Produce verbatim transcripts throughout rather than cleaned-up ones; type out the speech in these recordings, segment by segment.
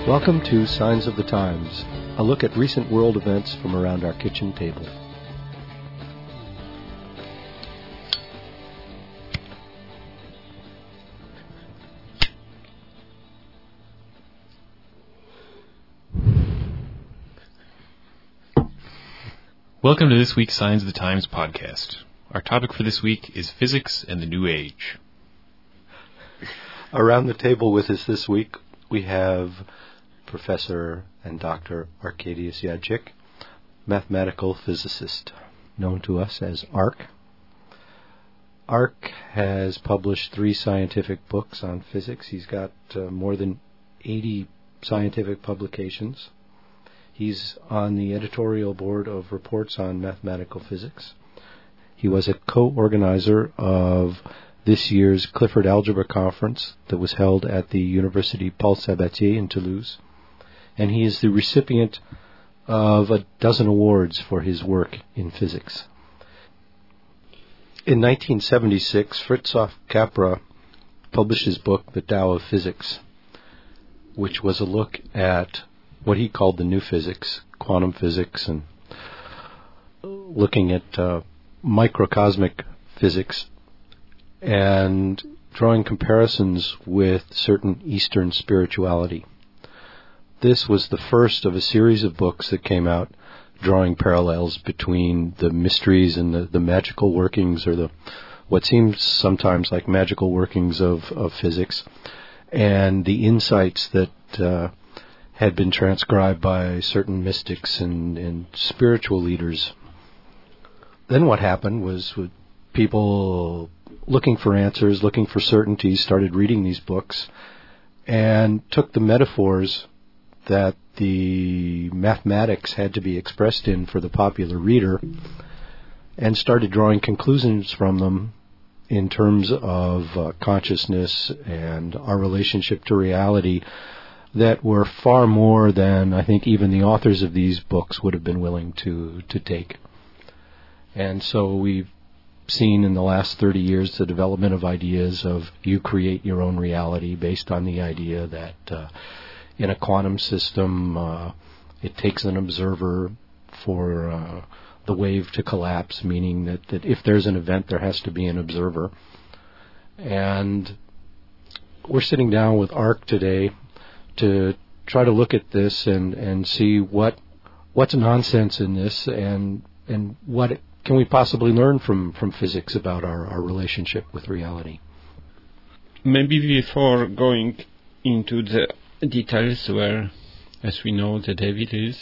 Welcome to Signs of the Times, a look at recent world events from around our kitchen table. Welcome to this week's Signs of the Times podcast. Our topic for this week is physics and the New Age. Around the table with us this week, we have Professor and Doctor Arkadiusz Jadczyk, mathematical physicist, known to us as Ark. Ark has published three scientific books on physics. He's got uh, more than eighty scientific publications. He's on the editorial board of Reports on Mathematical Physics. He was a co-organizer of this year's Clifford Algebra Conference that was held at the University Paul Sabatier in Toulouse. And he is the recipient of a dozen awards for his work in physics. In nineteen seventy-six, Fritjof Capra published his book, The Tao of Physics, which was a look at what he called the new physics, quantum physics, and looking at uh, microcosmic physics and drawing comparisons with certain Eastern spirituality. This was the first of a series of books that came out drawing parallels between the mysteries and the, the magical workings, or the what seems sometimes like magical workings of, of physics, and the insights that uh, had been transcribed by certain mystics and, and spiritual leaders. Then what happened was with people looking for answers, looking for certainties, started reading these books and took the metaphors that the mathematics had to be expressed in for the popular reader and started drawing conclusions from them in terms of uh, consciousness and our relationship to reality that were far more than I think even the authors of these books would have been willing to, to take. And so we've seen in the last thirty years the development of ideas of you create your own reality based on the idea that uh, in a quantum system, uh, it takes an observer for uh, the wave to collapse, meaning that, that if there's an event, there has to be an observer. And we're sitting down with Ark today to try to look at this and, and see what what's nonsense in this and and what can we possibly learn from, from physics about our, our relationship with reality. Maybe before going into the details where, as we know, the devil is,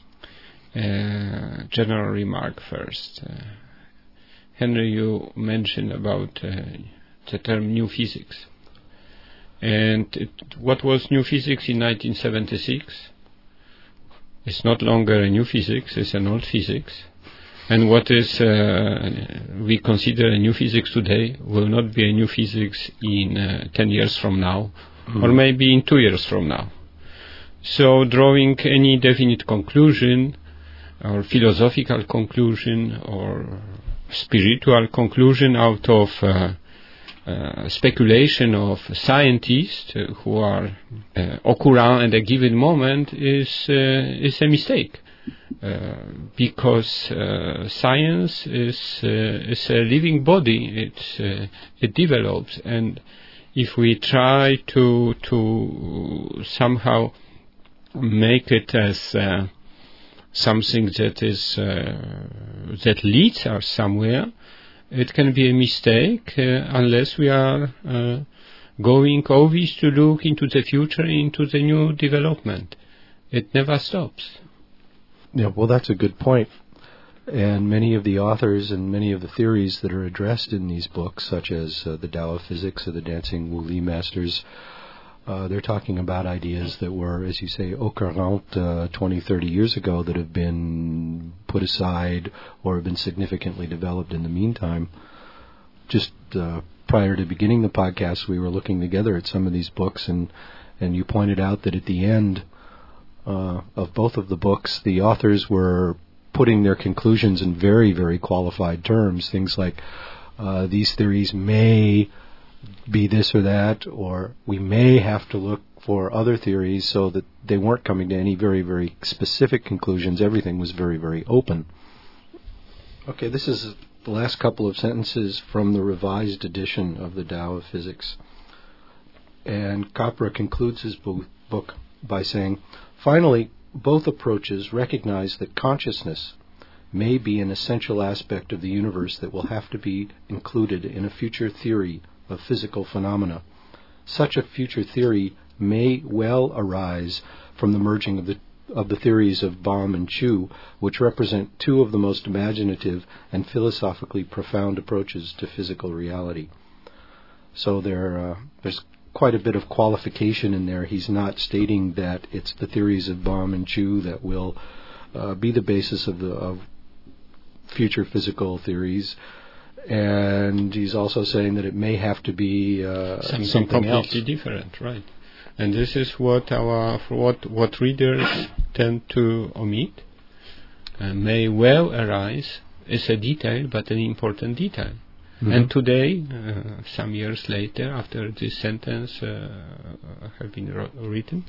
uh, general remark first. Uh, Henry, you mentioned about uh, the term new physics. And it, what was new physics in nineteen seventy-six? It's not longer a new physics, it's an old physics. And what is uh, we consider a new physics today will not be a new physics in uh, ten years from now, mm-hmm. or maybe in two years from now. So drawing any definite conclusion, or philosophical conclusion, or spiritual conclusion out of uh, Uh, speculation of scientists uh, who are uh, au courant at a given moment is uh, is a mistake, uh, because uh, science is uh, is a living body. It's uh, it develops, and if we try to to somehow make it as uh, something that is uh, that leads us somewhere, it can be a mistake uh, unless we are uh, going always to look into the future, into the new development. It never stops. Yeah, well, that's a good point. And many of the authors and many of the theories that are addressed in these books, such as uh, the Tao of Physics or the Dancing Wu Li Masters, uh, they're talking about ideas that were, as you say, au courant uh, twenty, thirty years ago that have been put aside or have been significantly developed in the meantime. Just uh, prior to beginning the podcast, we were looking together at some of these books, and, and you pointed out that at the end uh, of both of the books, the authors were putting their conclusions in very, very qualified terms. Things like uh, these theories may be this or that, or we may have to look for other theories, so that they weren't coming to any very, very specific conclusions. Everything was very, very open. Okay, this is the last couple of sentences from the revised edition of the Tao of Physics. And Capra concludes his bo- book by saying, finally, both approaches recognize that consciousness may be an essential aspect of the universe that will have to be included in a future theory of physical phenomena. Such a future theory may well arise from the merging of the of the theories of Bohm and Chu, which represent two of the most imaginative and philosophically profound approaches to physical reality. So there, uh, there's quite a bit of qualification in there. He's not stating that it's the theories of Bohm and Chu that will uh, be the basis of the of future physical theories. And he's also saying that it may have to be uh, something, something completely else. different, right? And this is what our what what readers tend to omit. Uh, may well arise is a detail, but an important detail. Mm-hmm. And today, uh, some years later, after this sentence uh, have been ro- written,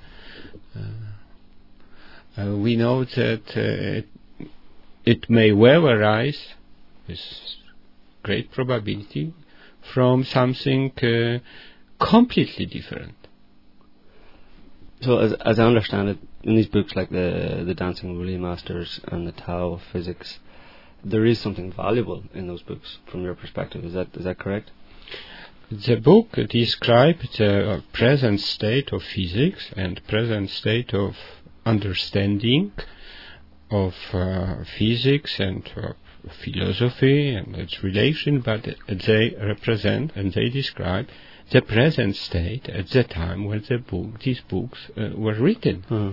uh, uh, we know that uh, it, it may well arise with great probability from something uh, completely different. So, as as I understand it, in these books like the the Dancing Woolly Masters and the Tao of Physics, there is something valuable in those books from your perspective. Is that is that correct? The book describes the present state of physics and present state of understanding of uh, physics and uh, philosophy and its relation, but they represent and they describe the present state at the time when the book, these books uh, were written. Uh-huh.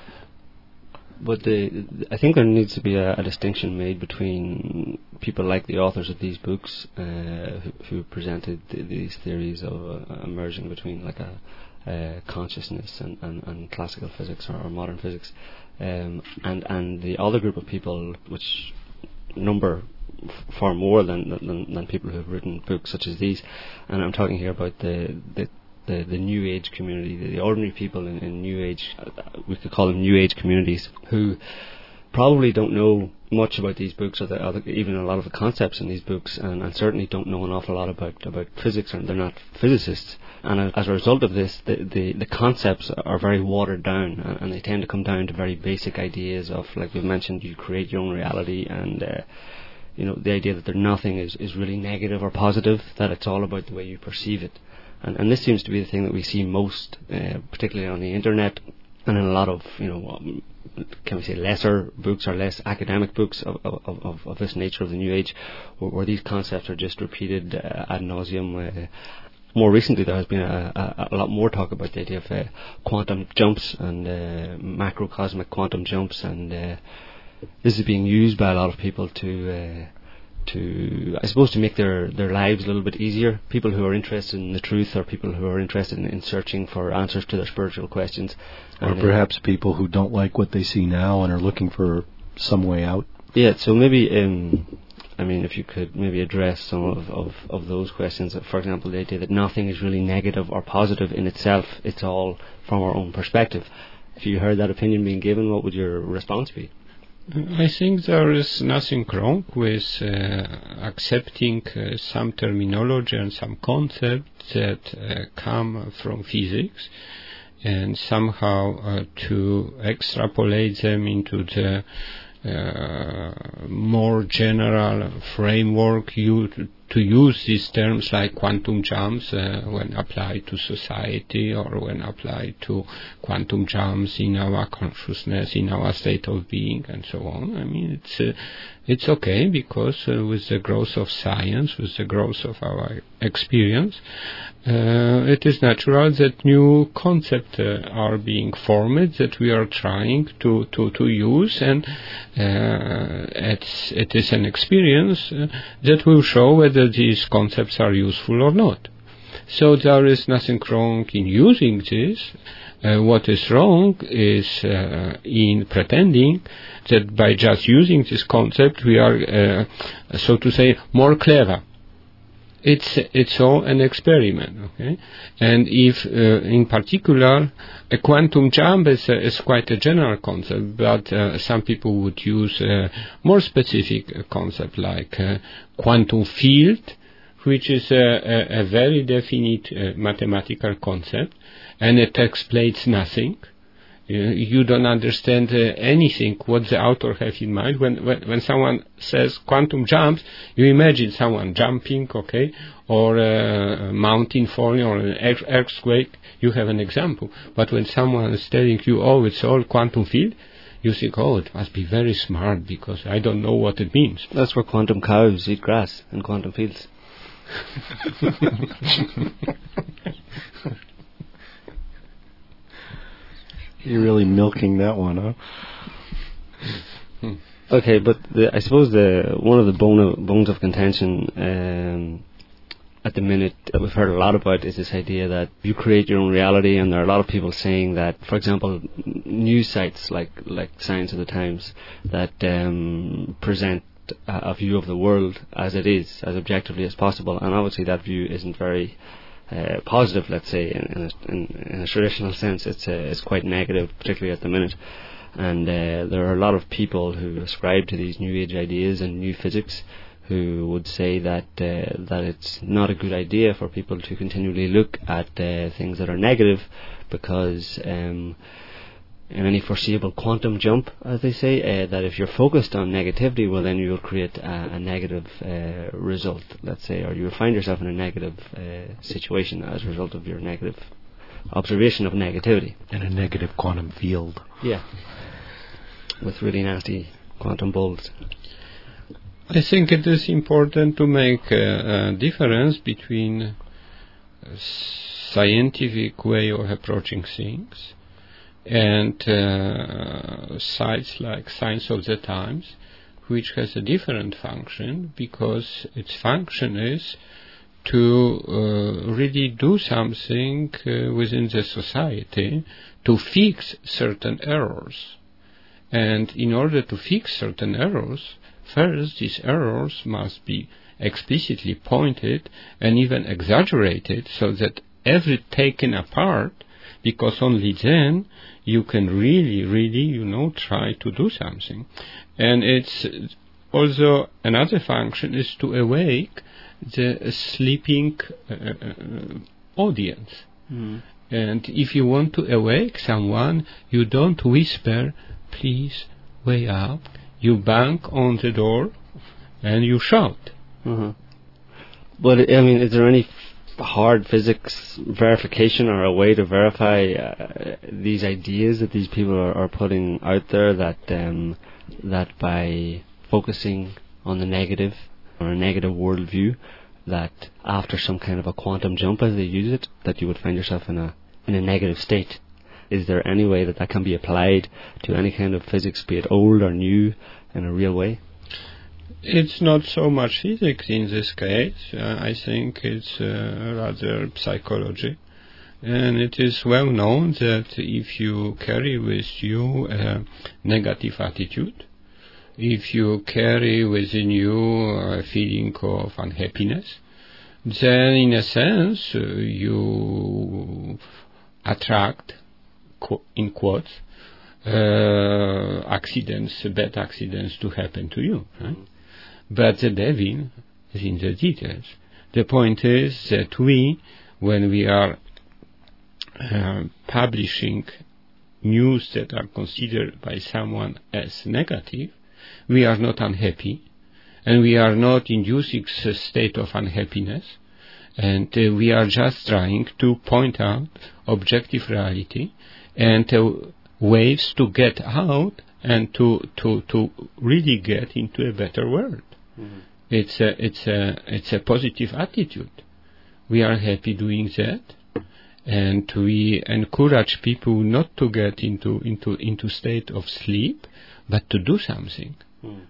But the, I think there needs to be a, a distinction made between people like the authors of these books uh, who, who presented th- these theories of uh, emerging between like a uh, consciousness and, and, and classical physics or, or modern physics, um, and and the other group of people which number f- far more than, than than people who have written books such as these, and I'm talking here about the the the, the New Age community, the, the ordinary people in, in New Age, uh, we could call them New Age communities, who probably don't know much about these books or, the, or the, even a lot of the concepts in these books, and, and certainly don't know an awful lot about about physics, and they're not physicists. And uh, as a result of this, the, the, the concepts are very watered down, and, and they tend to come down to very basic ideas of, like we've mentioned, you create your own reality, and uh, you know, the idea that there nothing is, is really negative or positive, that it's all about the way you perceive it. And, and this seems to be the thing that we see most, uh, particularly on the internet, and in a lot of, you know, um, can we say lesser books or less academic books of of, of, of this nature of the New Age, where, where these concepts are just repeated uh, ad nauseum. Uh, more recently, there has been a, a, a lot more talk about the idea of uh, quantum jumps and uh, macrocosmic quantum jumps, and uh, this is being used by a lot of people to. Uh, to, I suppose, to make their, their lives a little bit easier. People who are interested in the truth, or people who are interested in, in searching for answers to their spiritual questions. Or perhaps uh, people who don't like what they see now and are looking for some way out. Yeah, so maybe, um, I mean, if you could maybe address some of, of, of those questions. For example, the idea that nothing is really negative or positive in itself, it's all from our own perspective. If you heard that opinion being given, what would your response be? I think there is nothing wrong with uh, accepting uh, some terminology and some concepts that uh, come from physics, and somehow uh, to extrapolate them into the uh, more general framework, you to, to use these terms like quantum jumps uh, when applied to society, or when applied to quantum jumps in our consciousness, in our state of being, and so on. I mean, it's uh, it's okay, because uh, with the growth of science, with the growth of our experience, uh, it is natural that new concepts uh, are being formed that we are trying to, to, to use, and uh, it's, it is an experience uh, that will show whether these concepts are useful or not. So there is nothing wrong in using this. Uh, what is wrong is uh, in pretending that by just using this concept we are, uh, so to say, more clever. it's it's all an experiment, okay? And if, uh, in particular, a quantum jump is, uh, is quite a general concept, but uh, some people would use a more specific uh, concept like uh, quantum field, which is a, a, a very definite uh, mathematical concept, and it explains nothing. You don't understand uh, anything what the author has in mind. When, when when someone says quantum jumps, you imagine someone jumping, okay, or uh, a mountain falling, or an earthquake. You have an example. But when someone is telling you, oh, it's all quantum field, you think, oh, it must be very smart because I don't know what it means. That's where quantum cows eat grass in quantum fields. You're really milking that one, huh? Okay, but the, I suppose the one of the bone of, bones of contention um, at the minute that we've heard a lot about is this idea that you create your own reality, and there are a lot of people saying that, for example, news sites like like Science of the Times that um, present a, a view of the world as it is, as objectively as possible, and obviously that view isn't very Uh, positive, let's say, in, in, a, in, in a traditional sense. It's uh, it's quite negative, particularly at the minute. And uh, there are a lot of people who ascribe to these new age ideas and new physics who would say that uh, that it's not a good idea for people to continually look at uh, things that are negative, because um, in any foreseeable quantum jump, as they say, uh, that if you're focused on negativity, well, then you'll create a, a negative uh, result, let's say, or you'll find yourself in a negative uh, situation as a result of your negative observation of negativity. In a negative quantum field. Yeah. With really nasty quantum bulbs. I think it is important to make a, a difference between a scientific way of approaching things and uh, sites like Science of the Times, which has a different function, because its function is to uh, really do something uh, within the society to fix certain errors. And in order to fix certain errors, first these errors must be explicitly pointed and even exaggerated, so that every taken apart, because only then you can really, really, you know, try to do something. And it's also another function is to awake the sleeping uh, uh, audience. Mm. And if you want to awake someone, you don't whisper, please wake up. You bang on the door and you shout. Mm-hmm. But, I mean, is there any hard physics verification or a way to verify uh, these ideas that these people are, are putting out there, that um, that by focusing on the negative or a negative worldview, that after some kind of a quantum jump, as they use it, that you would find yourself in a in a negative state? Is there any way that that can be applied to any kind of physics, be it old or new, in a real way? It's not so much physics in this case. Uh, I think it's uh, rather psychology. And it is well known that if you carry with you a negative attitude, if you carry within you a feeling of unhappiness, then in a sense uh, you attract, qu- in quotes, uh, accidents, bad accidents to happen to you. Right? But the devil is in the details. The point is that we, when we are uh, publishing news that are considered by someone as negative, we are not unhappy, and we are not inducing a state of unhappiness, and uh, we are just trying to point out objective reality and uh, ways to get out and to, to, to really get into a better world. Mm-hmm. It's a it's a it's a positive attitude. We are happy doing that, and we encourage people not to get into into into state of sleep, but to do something. Mm.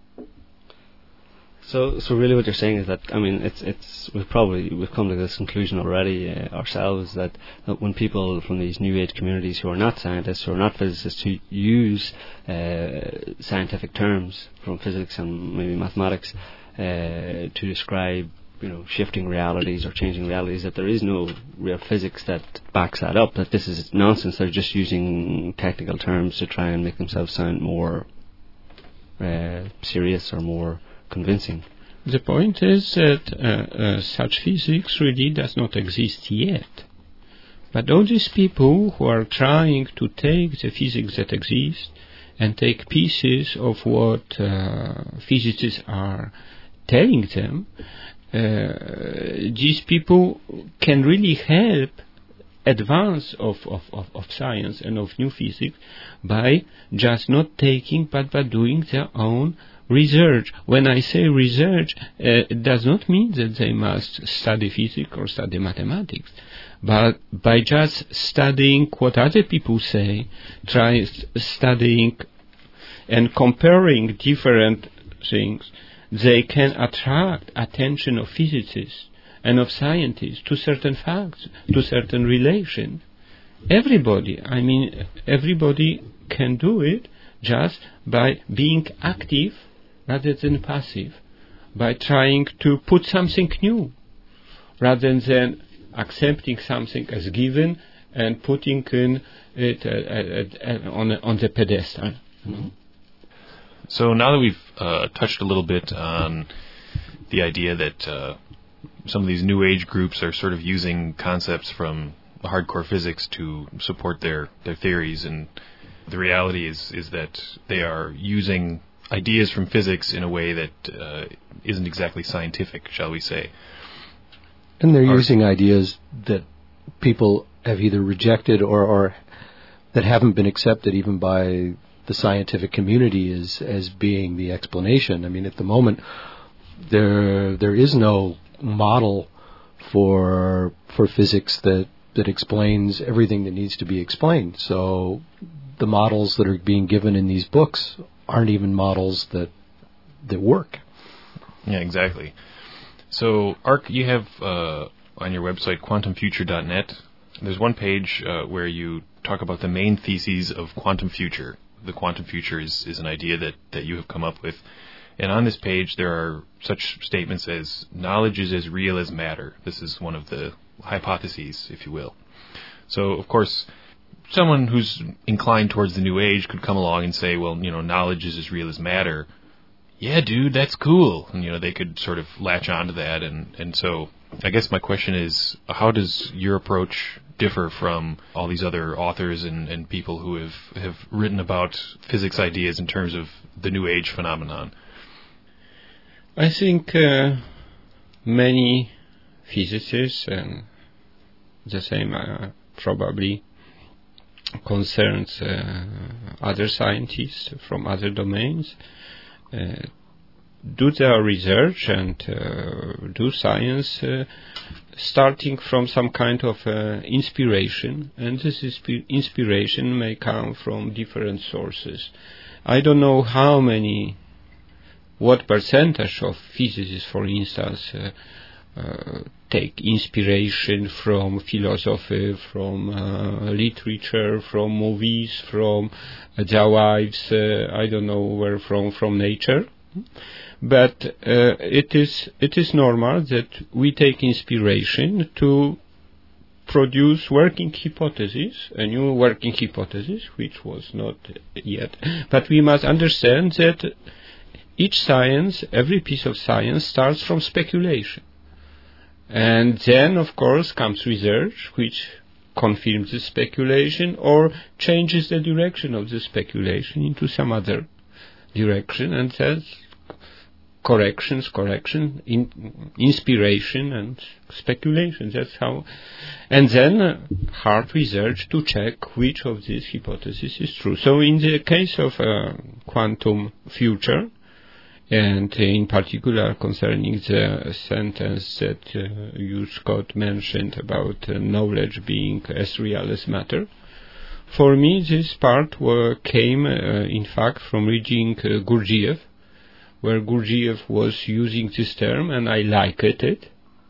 So so really, what you're saying is that, I mean, it's it's we've probably we've come to this conclusion already uh, ourselves, that, that when people from these new age communities who are not scientists, who are not physicists, who use uh, scientific terms from physics and maybe mathematics uh, to describe you know, shifting realities or changing realities, that there is no real physics that backs that up, that this is nonsense. They're just using technical terms to try and make themselves sound more uh, serious or more convincing. The point is that uh, uh, such physics really does not exist yet. But all these people who are trying to take the physics that exists and take pieces of what uh, physicists are telling them, uh, these people can really help advance of, of, of, of science and of new physics by just not taking but by doing their own research. When I say research, uh, it does not mean that they must study physics or study mathematics, but by just studying what other people say, try studying and comparing different things, they can attract attention of physicists and of scientists to certain facts, to certain relations. Everybody, I mean, everybody can do it just by being active rather than passive, by trying to put something new rather than accepting something as given and putting in it uh, uh, uh, on, on the pedestal. Mm-hmm. So now that we've uh, touched a little bit on the idea that uh, some of these New Age groups are sort of using concepts from hardcore physics to support their, their theories, and the reality is, is that they are using ideas from physics in a way that uh, isn't exactly scientific, shall we say. And they're or, using ideas that people have either rejected or, or that haven't been accepted even by the scientific community as, as being the explanation. I mean, at the moment, there there is no model for for physics that, that explains everything that needs to be explained. So the models that are being given in these books aren't even models that that work. Yeah, exactly. So, Ark, you have uh, on your website, quantum future dot net, there's one page uh, where you talk about the main theses of quantum future. The quantum future is, is an idea that, that you have come up with. And on this page, there are such statements as, knowledge is as real as matter. This is one of the hypotheses, if you will. So, of course, someone who's inclined towards the New Age could come along and say, well, you know, knowledge is as real as matter. Yeah, dude, that's cool. And, you know, they could sort of latch onto that. And, and so I guess my question is, how does your approach differ from all these other authors and, and people who have, have written about physics ideas in terms of the New Age phenomenon? I think uh, many physicists, and the same uh, probably concerns uh, other scientists from other domains, uh, do their research and uh, do science uh, starting from some kind of uh, inspiration, and this insp- inspiration may come from different sources. I don't know how many, what percentage of physicists, for instance, uh, uh, take inspiration from philosophy, from uh, literature, from movies, from uh, their wives, uh, I don't know where from, from nature. But uh, it is it is normal that we take inspiration to produce working hypothesis, a new working hypothesis, which was not yet. But we must understand that each science, every piece of science, starts from speculation. And then, of course, comes research, which confirms the speculation or changes the direction of the speculation into some other direction, and that's corrections, correction, in, inspiration, and speculation. That's how. And then uh, hard research to check which of these hypotheses is true. So in the case of uh, quantum future, and in particular concerning the sentence that uh, you, Scott, mentioned about uh, knowledge being as real as matter, for me this part were, came, uh, in fact, from reading uh, Gurdjieff, where Gurdjieff was using this term, and I liked it.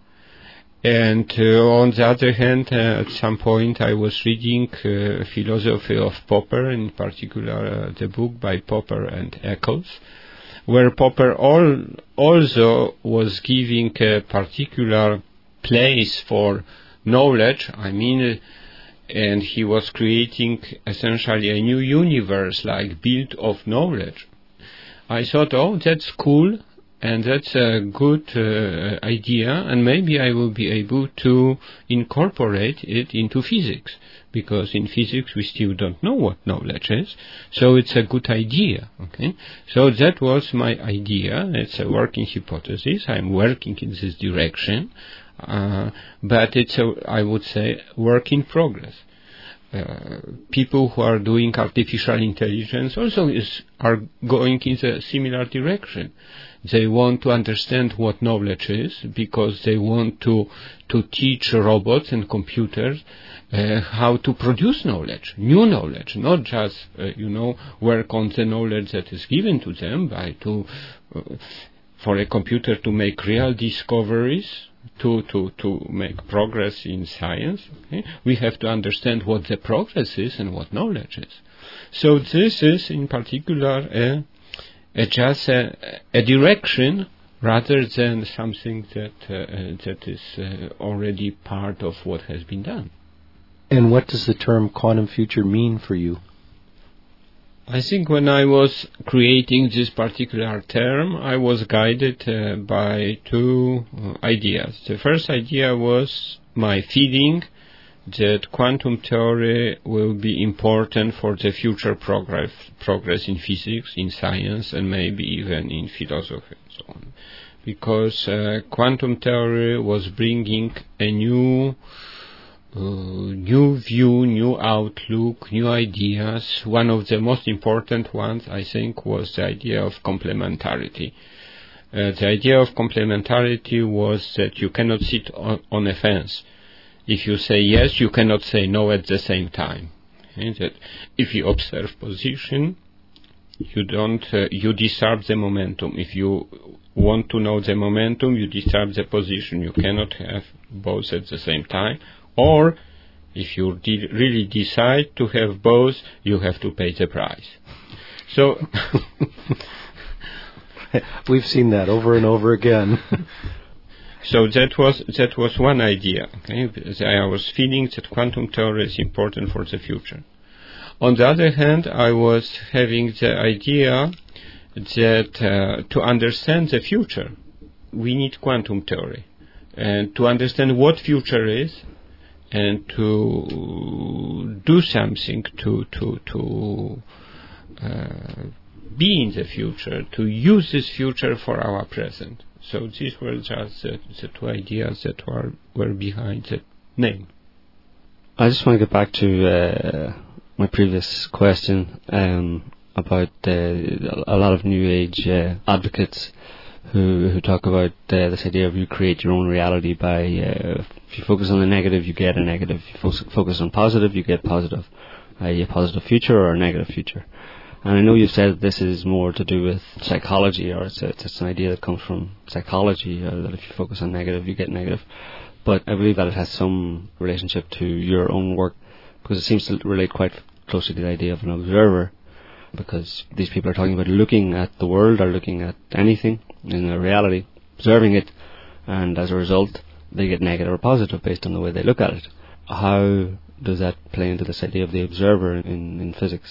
And uh, on the other hand, uh, at some point I was reading uh, philosophy of Popper, in particular uh, the book by Popper and Eccles, where Popper all, also was giving a particular place for knowledge, I mean, and he was creating essentially a new universe, like built of knowledge. I thought, oh, that's cool, and that's a good uh, idea, and maybe I will be able to incorporate it into physics, because in physics we still don't know what knowledge is, so it's a good idea. Okay, so that was my idea. It's a working hypothesis. I'm working in this direction, uh, but it's a, I would say, work in progress. Uh, people who are doing artificial intelligence also is, are going in a similar direction. They want to understand what knowledge is, because they want to to teach robots and computers uh, how to produce knowledge, new knowledge, not just uh, you know work on the knowledge that is given to them by to uh, for a computer to make real discoveries. To, to, to make progress in science, okay, we have to understand what the progress is and what knowledge is. So this is in particular a, a just a, a direction rather than something that uh, that is uh, already part of what has been done. And what does the term quantum future mean for you? I think when I was creating this particular term, I was guided uh, by two uh, ideas. The first idea was my feeling that quantum theory will be important for the future progress, progress in physics, in science, and maybe even in philosophy and so on. Because uh, quantum theory was bringing a new Uh, new view, new outlook, new ideas. One of the most important ones, I think, was the idea of complementarity. Uh, the idea of complementarity was that you cannot sit on, on a fence. If you say yes, you cannot say no at the same time. Okay? That if you observe position, you don't, uh, you disturb the momentum. If you want to know the momentum, you disturb the position. You cannot have both at the same time. Or, if you de- really decide to have both, you have to pay the price. So, we've seen that over and over again. So that was that was one idea. Okay? I was feeling that quantum theory is important for the future. On the other hand, I was having the idea that uh, to understand the future, we need quantum theory, and to understand what future is. And to do something to to to uh, be in the future, to use this future for our present. So these were just the, the two ideas that were were behind the name. I just want to get back to uh, my previous question um, about uh, a lot of New Age uh, advocates who who talk about uh, this idea of you create your own reality by uh, if you focus on the negative, you get a negative. If you fo- focus on positive, you get positive, uh, a positive future or a negative future. And I know you've said that this is more to do with psychology, or it's, a, it's an idea that comes from psychology, uh, that if you focus on negative, you get negative. But I believe that it has some relationship to your own work, because it seems to relate quite closely to the idea of an observer, because these people are talking about looking at the world or looking at anything in a reality, observing it, and as a result they get negative or positive based on the way they look at it. How does that play into this idea of the observer in, in physics?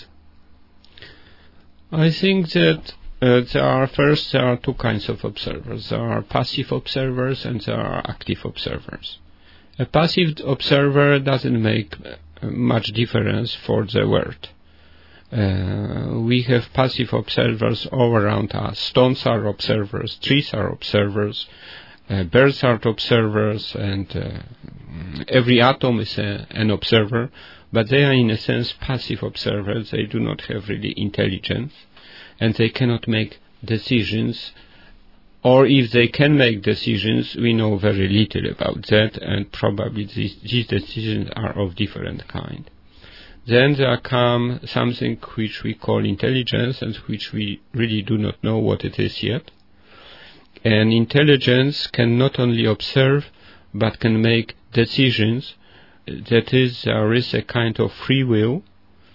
I think that uh, there are first there are two kinds of observers. There are passive observers and there are active observers. A passive observer doesn't make uh, much difference for the world. Uh, we have passive observers all around us. Stones are observers, trees are observers, uh, birds are observers, and uh, every atom is a, an observer, but they are in a sense passive observers. They do not have really intelligence, and they cannot make decisions, or if they can make decisions, we know very little about that, and probably these, these decisions are of different kind. Then there come something which we call intelligence, and which we really do not know what it is yet. And intelligence can not only observe, but can make decisions. That is, there is a kind of free will,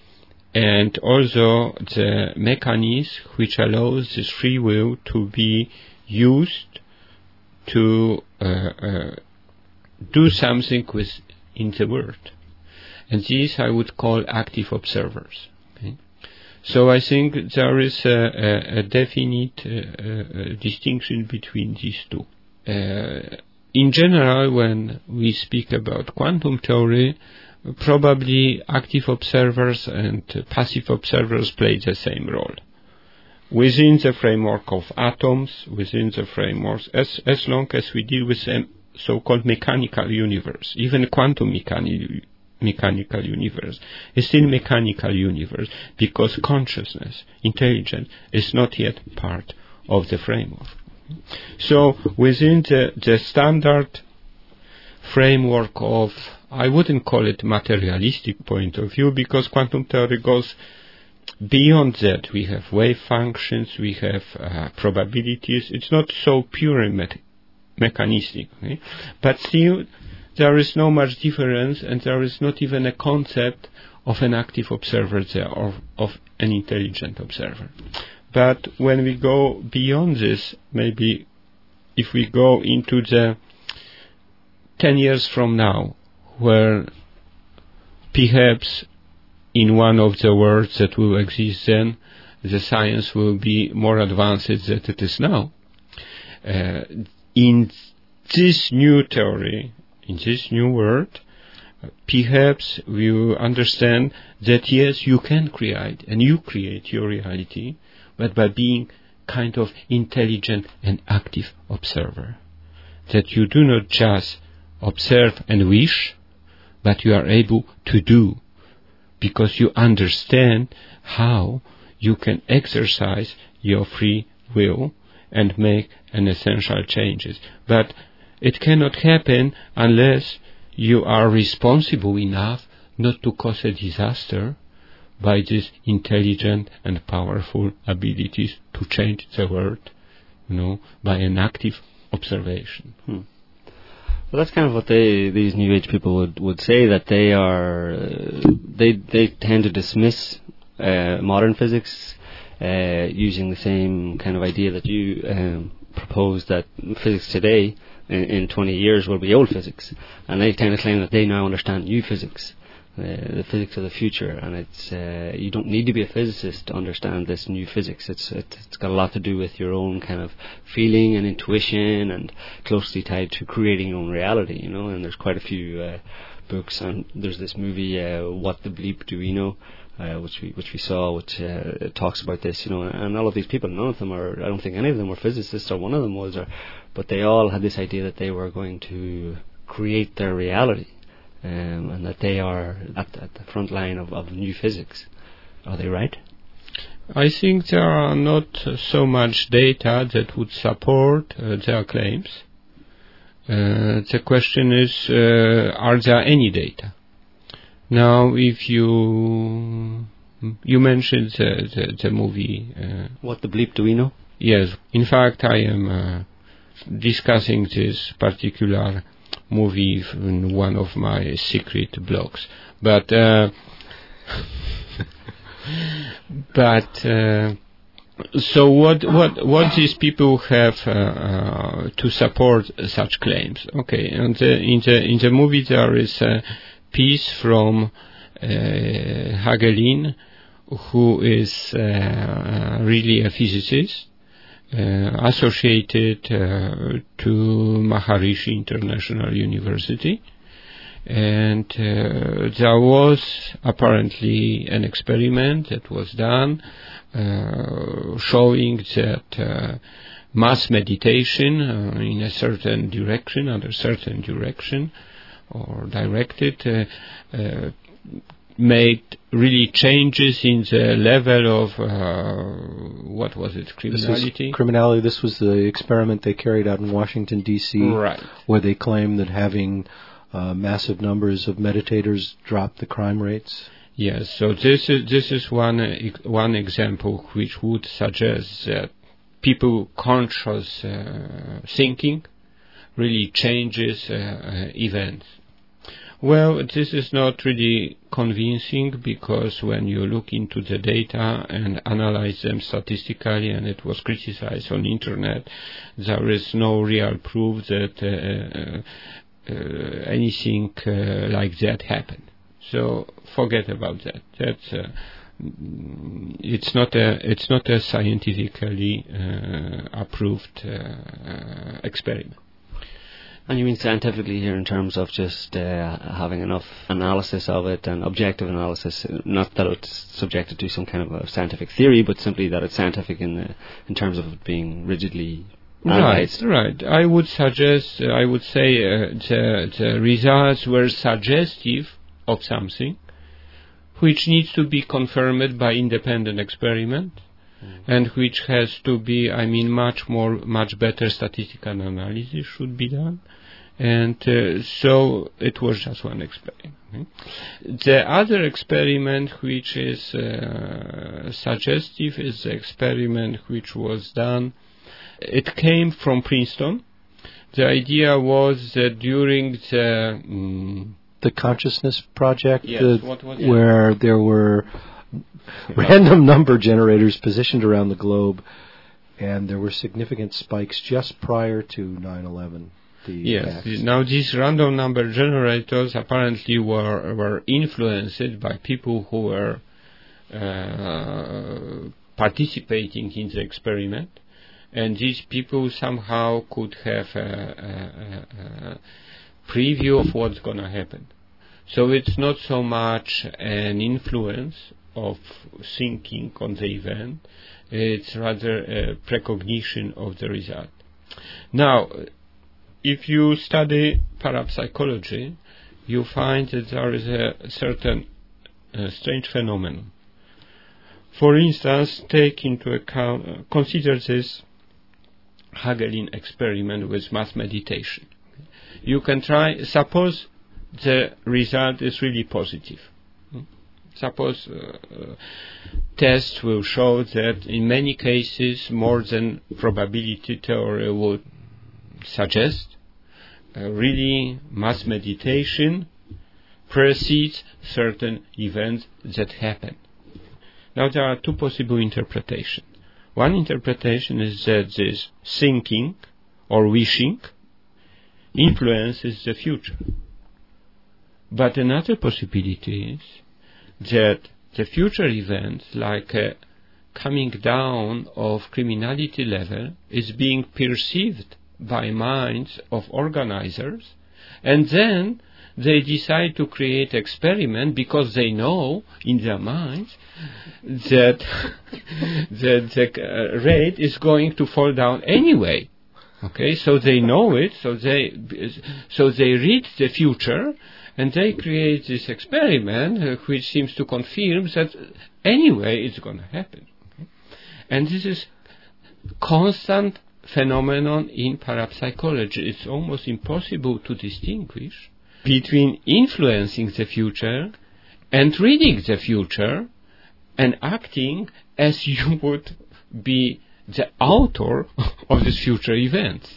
and also the mechanism which allows this free will to be used to uh, uh, do something within the world. And these I would call active observers. Okay? So I think there is a, a, a definite uh, uh, distinction between these two. Uh, in general, when we speak about quantum theory, probably active observers and uh, passive observers play the same role. Within the framework of atoms, within the frameworks, as, as long as we deal with a so-called mechanical universe, even quantum mechanical mechanical universe, is still mechanical universe because consciousness, intelligence, is not yet part of the framework. So within the, the standard framework of, I wouldn't call it materialistic point of view, because quantum theory goes beyond that. We have wave functions, we have uh, probabilities. It's not so pure and me- mechanistic, okay? But still there is no much difference, and there is not even a concept of an active observer there, or of an intelligent observer. But when we go beyond this, maybe if we go into the ten years from now, where perhaps in one of the worlds that will exist then, the science will be more advanced than it is now. Uh, in this new theory, in this new world, perhaps we will understand that yes, you can create, and you create your reality, but by being kind of intelligent and active observer. That you do not just observe and wish, but you are able to do, because you understand how you can exercise your free will and make an essential changes. But it cannot happen unless you are responsible enough not to cause a disaster by these intelligent and powerful abilities to change the world, you know, by an active observation. Hmm. Well, that's kind of what they, these New Age people would, would say, that they are, uh, they they tend to dismiss uh, modern physics uh, using the same kind of idea that you um, propose, that physics today in, in twenty years will be old physics, and they kind of claim that they now understand new physics, uh, the physics of the future, and it's uh, you don't need to be a physicist to understand this new physics. It's it, it's got a lot to do with your own kind of feeling and intuition, and closely tied to creating your own reality, you know. And there's quite a few uh, books, and there's this movie, uh, What the Bleep Do We Know, uh, which we which we saw, which uh, talks about this, you know. And all of these people, none of them are, I don't think any of them were physicists, or one of them was, or, but they all had this idea that they were going to create their reality. Um, and that they are at, at the front line of, of new physics. Are they right? I think there are not uh, so much data that would support uh, their claims. Uh, the question is, uh, are there any data? Now, if you you mentioned the, the, the movie... Uh, What the Bleep Do We Know? Yes. In fact, I am uh, discussing this particular movie in one of my secret blogs, but uh, but uh, so what what what these people have uh, uh, to support such claims? Okay, and the, in the in the movie there is a piece from uh, Hagelin, who is uh, really a physicist. Uh, associated uh, to Maharishi International University, and uh, there was apparently an experiment that was done uh, showing that uh, mass meditation uh, in a certain direction, under certain direction or directed, uh, uh, made really changes in the level of, uh, what was it, criminality? This was criminality. This was the experiment they carried out in Washington, D C, right, where they claimed that having uh, massive numbers of meditators dropped the crime rates. Yes, so this is, this is one, uh, one example which would suggest that people conscious uh, thinking really changes uh, uh, events. Well, this is not really convincing, because when you look into the data and analyze them statistically, and it was criticized on the internet, there is no real proof that uh, uh, anything uh, like that happened. So forget about that. That's uh, it's not a it's not a scientifically uh, approved uh, experiment. And you mean scientifically here in terms of just uh, having enough analysis of it and objective analysis, not that it's subjected to some kind of a scientific theory, but simply that it's scientific in the, in terms of it being rigidly analyzed. Right, right. I would suggest, uh, I would say uh, the, the results were suggestive of something which needs to be confirmed by independent experiment, mm. and which has to be, I mean, much more, much better statistical analysis should be done. And uh, so it was just one experiment. The other experiment which is uh, suggestive is the experiment which was done. It came from Princeton. The idea was that during the... Um, the Consciousness Project, yes, the, what was where there were random number generators positioned around the globe, and there were significant spikes just prior to nine eleven. The yes. attacks. Now these random number generators apparently were were influenced by people who were uh, participating in the experiment, and these people somehow could have a, a, a preview of what's going to happen. So it's not so much an influence of thinking on the event; it's rather a precognition of the result. Now, if you study parapsychology, you find that there is a certain uh, strange phenomenon. For instance, take into account, uh, consider this Hagelin experiment with mass meditation. You can try, suppose the result is really positive. Hmm? Suppose uh, uh, tests will show that in many cases more than probability theory would suggest, uh, really mass meditation precedes certain events that happen. Now there are two possible interpretations. One interpretation is that this thinking or wishing influences the future. But another possibility is that the future events, like a coming down of criminality level, is being perceived by minds of organizers, and then they decide to create experiment because they know in their minds that that the uh, rate is going to fall down anyway. Okay, so they know it, so they so they read the future, and they create this experiment uh, which seems to confirm that anyway it's going to happen. Okay? And this is constant phenomenon in parapsychology. It's almost impossible to distinguish between influencing the future and reading the future and acting as you would be the author of these future events.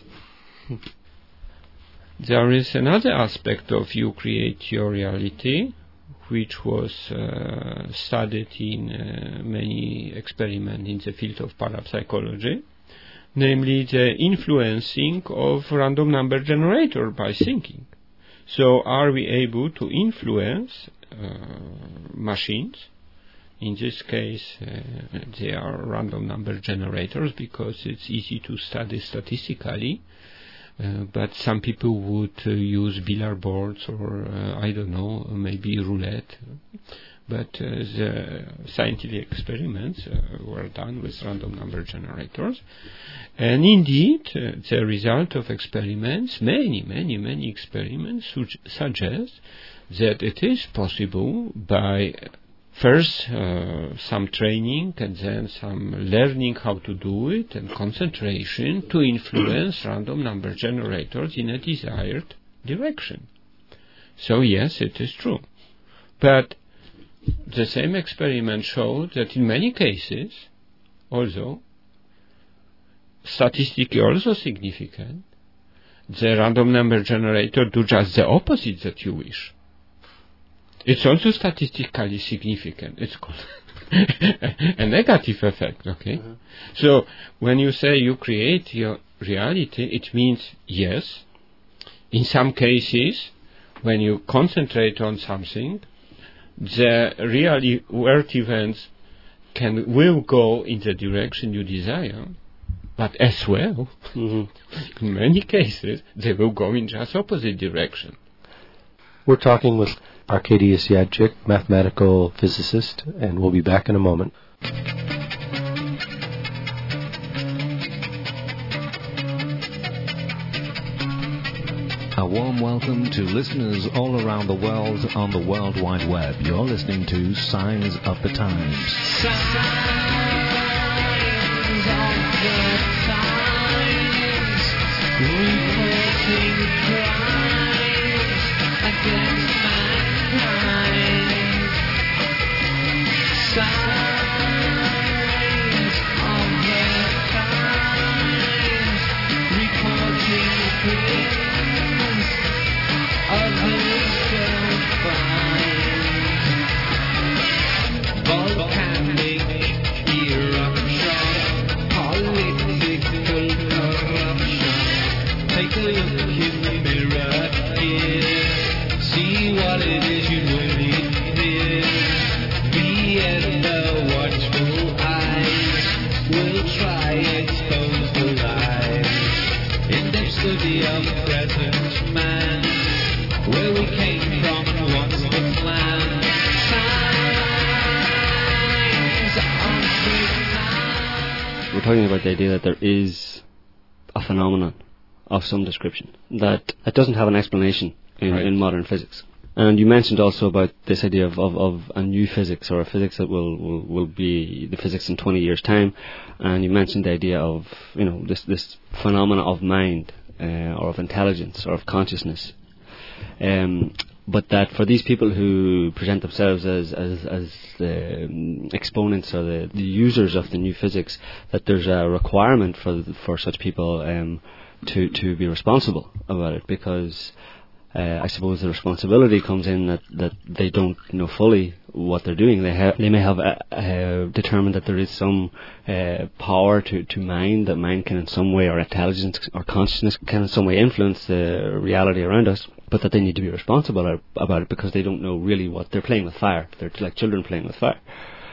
There is another aspect of you create your reality, which was uh, studied in uh, many experiments in the field of parapsychology, namely the influencing of random number generator by thinking. So are we able to influence uh, machines? In this case, uh, they are random number generators because it's easy to study statistically, uh, but some people would uh, use billiard boards or, uh, I don't know, maybe roulette. But uh, the scientific experiments uh, were done with random number generators. And indeed, uh, the result of experiments, many, many, many experiments, su- suggest that it is possible by first uh, some training and then some learning how to do it and concentration to influence random number generators in a desired direction. So yes, it is true. But the same experiment showed that in many cases, although statistically also significant, the random number generator do just the opposite that you wish. It's also statistically significant. It's called a negative effect, okay? Mm-hmm. So when you say you create your reality, it means, yes, in some cases, when you concentrate on something, the real world events can will go in the direction you desire, but as well, mm-hmm. in many cases, they will go in just opposite direction. We're talking with Arkadiusz Jadczyk, mathematical physicist, and we'll be back in a moment. A warm welcome to listeners all around the world on the World Wide Web. You're listening to Signs of the Times. Signs of the Times, reporting crimes against mankind. Signs of the Times, reporting crimes others don't find. Volcanic eruption, political corruption. Take a look in the mirror here. See what it is you really fear. Be in the watchful eyes. We'll try expose the lies. In depths of the present man. Where we came from and what's the plan? Signs of the times. We're talking about the idea that there is a phenomenon of some description that, that doesn't have an explanation in, right. in modern physics. And you mentioned also about this idea of, of, of a new physics, or a physics that will, will, will be the physics in twenty years' time. And you mentioned the idea of, you know, this, this phenomena of mind, uh, or of intelligence, or of consciousness. Um, but that for these people who present themselves as as, as the um, exponents or the, the users of the new physics, that there's a requirement for for such people um, to to be responsible about it, because uh, I suppose the responsibility comes in that, that they don't know fully what they're doing. They have they may have uh, uh, determined that there is some uh, power to, to mind, that mind can in some way, or intelligence or consciousness can in some way influence the reality around us, but that they need to be responsible about it because they don't know really what they're playing with fire. They're like children playing with fire.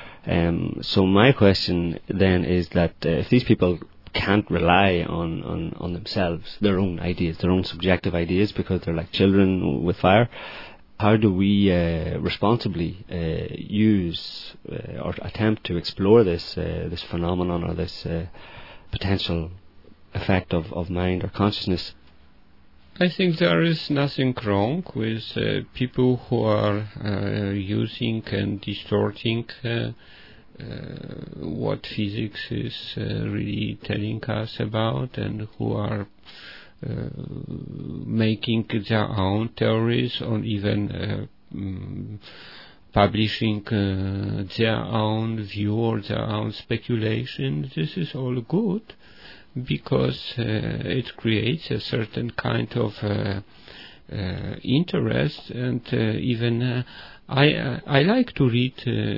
Um, so my question then is that uh, if these people can't rely on, on, on themselves, their own ideas, their own subjective ideas, because they're like children with fire, how do we uh, responsibly uh, use uh, or attempt to explore this uh, this phenomenon, or this uh, potential effect of, of mind or consciousness? I think there is nothing wrong with uh, people who are uh, using and distorting uh, uh, what physics is uh, really telling us about, and who are uh, making their own theories, or even uh, mm, publishing uh, their own view or their own speculation. This is all good, because uh, it creates a certain kind of uh, uh, interest, and uh, even uh, I uh, I like to read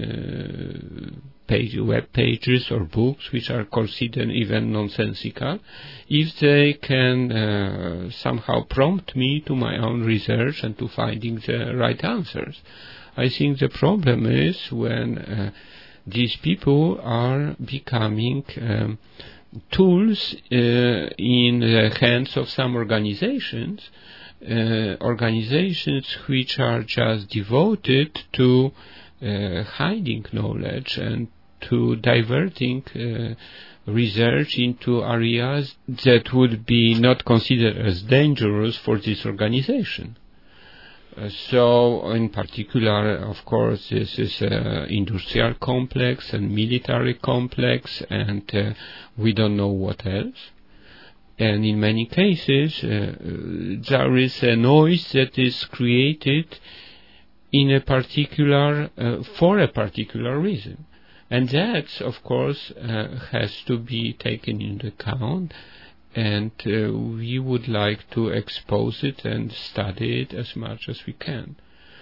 uh, page, web pages or books which are considered even nonsensical, if they can uh, somehow prompt me to my own research and to finding the right answers. I think the problem is when uh, these people are becoming um, tools uh, in the hands of some organizations, uh, organizations which are just devoted to uh, hiding knowledge and to diverting uh, research into areas that would be not considered as dangerous for this organization. Uh, so, in particular, of course, this is an industrial complex and military complex, and uh, we don't know what else. And in many cases, uh, there is a noise that is created in a particular, uh, for a particular reason. And that, of course, uh, has to be taken into account, and uh, we would like to expose it and study it as much as we can.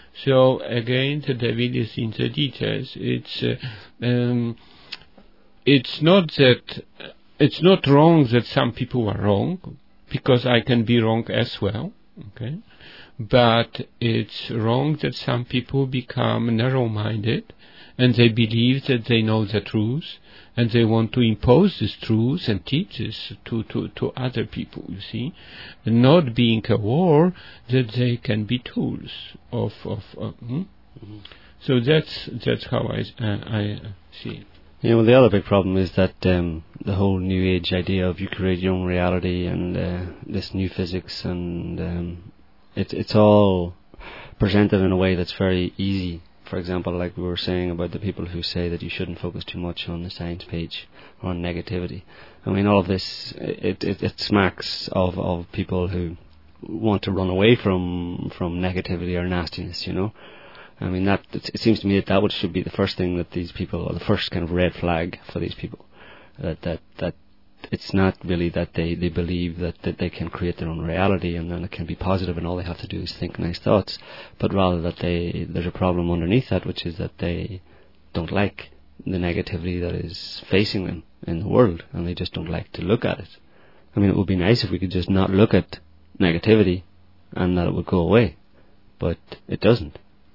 So again, the devil is in the details. It's uh, um, it's not that it's not wrong that some people are wrong, because I can be wrong as well. Okay, but it's wrong that some people become narrow-minded and they believe that they know the truth, and they want to impose this truth and teach this to, to, to other people, you see, not being aware that they can be tools of... of uh, hmm? mm-hmm. So that's that's how I, uh, I see it. Yeah, well, the other big problem is that um, the whole New Age idea of you create your own reality and uh, this new physics, and um, it, it's all presented in a way that's very easy. For example, like we were saying about the people who say that you shouldn't focus too much on the science page or on negativity. I mean, all of this, it, it, it smacks of, of people who want to run away from from negativity or nastiness, you know. I mean, that it, it seems to me that that would, should be the first thing that these people, or the first kind of red flag for these people, that that, that it's not really that they, they believe that, that they can create their own reality and then it can be positive and all they have to do is think nice thoughts, but rather that they there's a problem underneath that, which is that they don't like the negativity that is facing them in the world, and they just don't like to look at it. I mean, it would be nice if we could just not look at negativity and that it would go away, but it doesn't.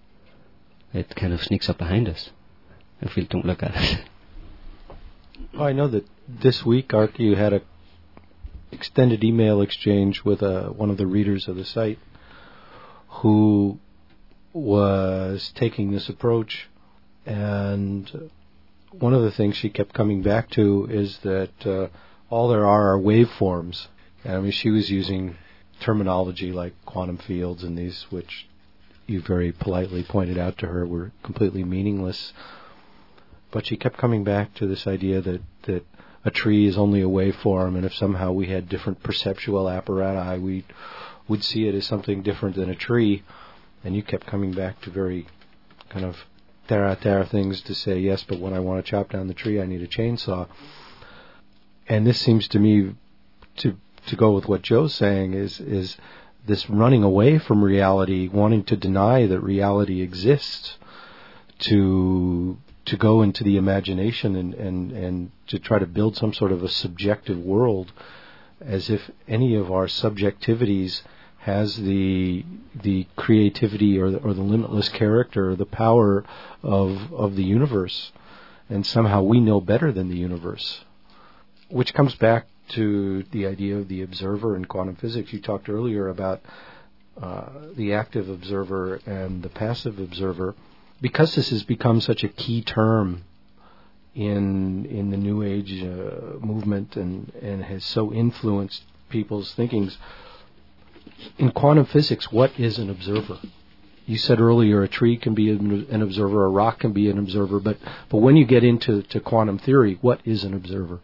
It kind of sneaks up behind us if we don't look at it. I know that this week, Ark, you had a extended email exchange with uh, one of the readers of the site who was taking this approach, and one of the things she kept coming back to is that uh, all there are are waveforms. And I mean, she was using terminology like quantum fields and these, which you very politely pointed out to her were completely meaningless. But she kept coming back to this idea that, that a tree is only a waveform, and if somehow we had different perceptual apparatus, we would see it as something different than a tree. And you kept coming back to very kind of terra-terra things to say, yes, but when I want to chop down the tree, I need a chainsaw. And this seems to me to to go with what Joe's saying, is is this running away from reality, wanting to deny that reality exists, to to go into the imagination and, and, and to try to build some sort of a subjective world, as if any of our subjectivities has the the creativity or the, or the limitless character or the power of of the universe, and somehow we know better than the universe. Which comes back to the idea of the observer in quantum physics. You talked earlier about uh, the active observer and the passive observer. Because this has become such a key term in in the New Age uh, movement and, and has so influenced people's thinkings, in quantum physics, what is an observer? You said earlier a tree can be an observer, a rock can be an observer, but, but when you get into to quantum theory, what is an observer?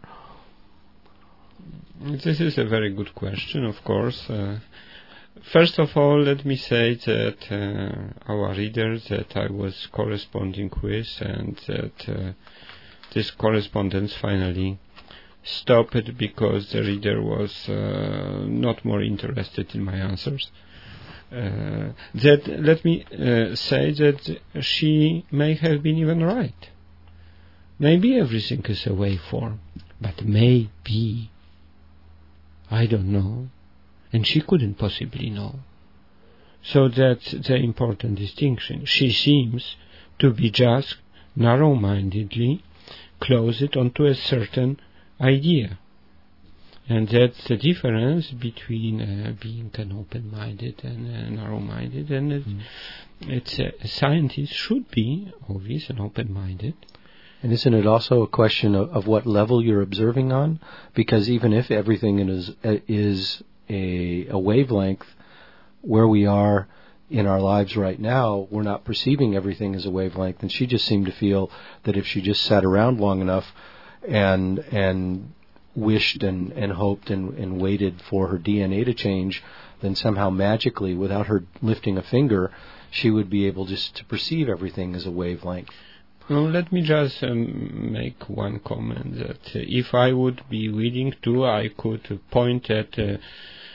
This is a very good question, of course. Uh, first of all, let me say that uh, our reader that I was corresponding with, and that uh, this correspondence finally stopped because the reader was uh, not more interested in my answers. Uh, that let me uh, say that she may have been even right. Maybe everything is a waveform, but maybe. I don't know, and she couldn't possibly know. So that's the important distinction. She seems to be just narrow-mindedly closed onto a certain idea. And that's the difference between uh, being an open-minded and uh, narrow-minded. And it, mm. it's uh, a scientist should be always an open-minded. And isn't it also a question of, of what level you're observing on? Because even if everything is is a, a wavelength, where we are in our lives right now, we're not perceiving everything as a wavelength. And she just seemed to feel that if she just sat around long enough and and wished and, and hoped and, and waited for her D N A to change, then somehow magically, without her lifting a finger, she would be able just to perceive everything as a wavelength. Well, let me just um, make one comment that uh, if I would be willing to, I could point at uh,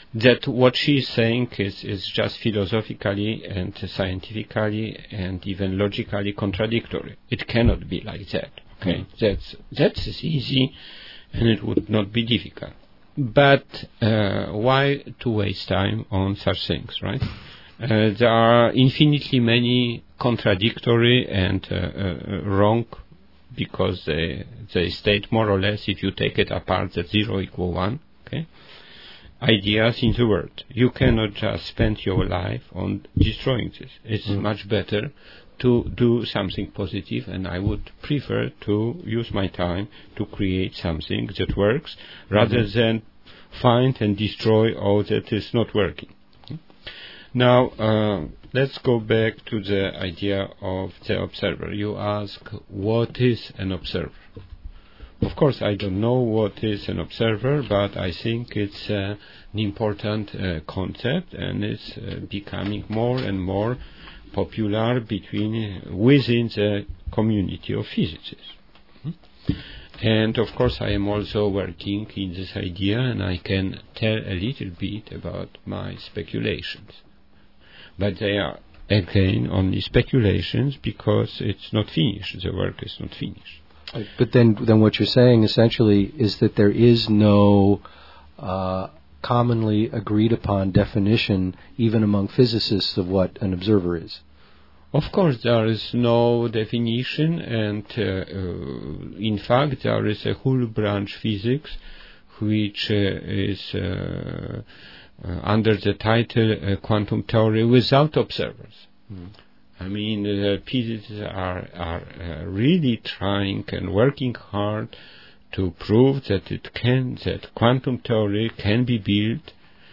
that what she's saying is, is just philosophically and scientifically and even logically contradictory. It cannot be like that. Okay, mm. that's that's easy, and it would not be difficult. But uh, why to waste time on such things, right? Uh, there are infinitely many contradictory and uh, uh, wrong, because they they state more or less, if you take it apart, that zero equal one. Okay, ideas in the world. You cannot just spend your life on destroying this. It's mm. much better to do something positive, and I would prefer to use my time to create something that works, rather mm-hmm. than find and destroy all that is not working. Now, uh, let's go back to the idea of the observer. You ask, what is an observer? Of course, I don't know what is an observer, but I think it's uh, an important uh, concept, and it's uh, becoming more and more popular between uh, within the community of physicists. Hmm? And of course, I am also working in this idea, and I can tell a little bit about my speculations. But they are, again, only speculations, because it's not finished. The work is not finished. But then, then what you're saying essentially is that there is no uh, commonly agreed upon definition, even among physicists, of what an observer is. Of course, there is no definition, and uh, uh, in fact, there is a whole branch physics which uh, is uh, uh, under the title uh, quantum theory without observers. Mm. I mean, uh, physicists are, are uh, really trying and working hard to prove that it can, that quantum theory can be built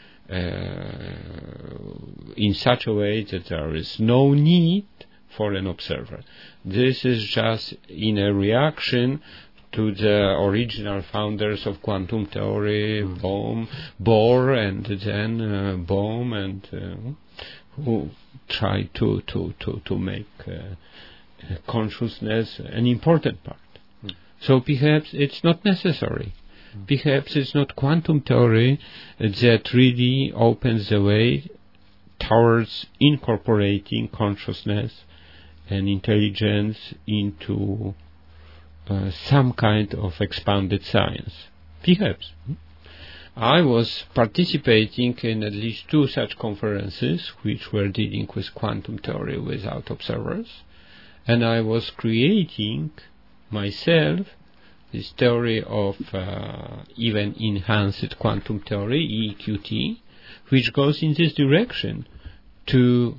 uh, in such a way that there is no need for an observer. This is just in a reaction to the original founders of quantum theory, mm. Bohm, Bohr, and then uh, Bohm, and uh, who try to, to, to, to make uh, consciousness an important part. Mm. So perhaps it's not necessary. Mm. Perhaps it's not quantum theory that really opens the way towards incorporating consciousness and intelligence into uh, some kind of expanded science. Perhaps. Mm. I was participating in at least two such conferences which were dealing with quantum theory without observers, and I was creating myself this theory of uh, even enhanced quantum theory, E Q T, which goes in this direction, to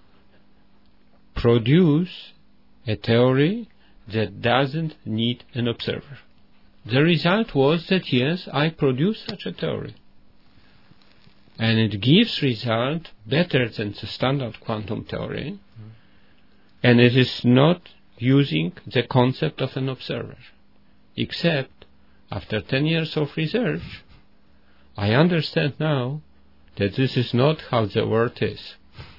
produce a theory that doesn't need an observer. The result was that, yes, I produced such a theory. And it gives result better than the standard quantum theory, mm. and it is not using the concept of an observer. Except, after ten years of research, I understand now that this is not how the world is.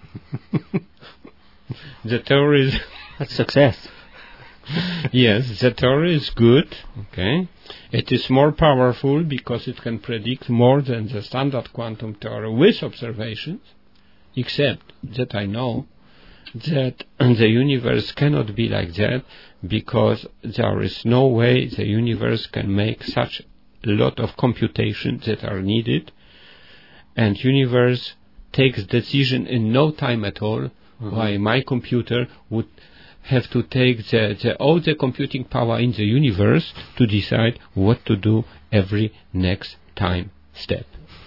The theory is... That's success. Yes, the theory is good, okay. It is more powerful because it can predict more than the standard quantum theory with observations, except that I know that the universe cannot be like that, because there is no way the universe can make such a lot of computations that are needed, and universe takes decision in no time at all, mm-hmm. while my computer would have to take the, the, all the computing power in the universe to decide what to do every next time step.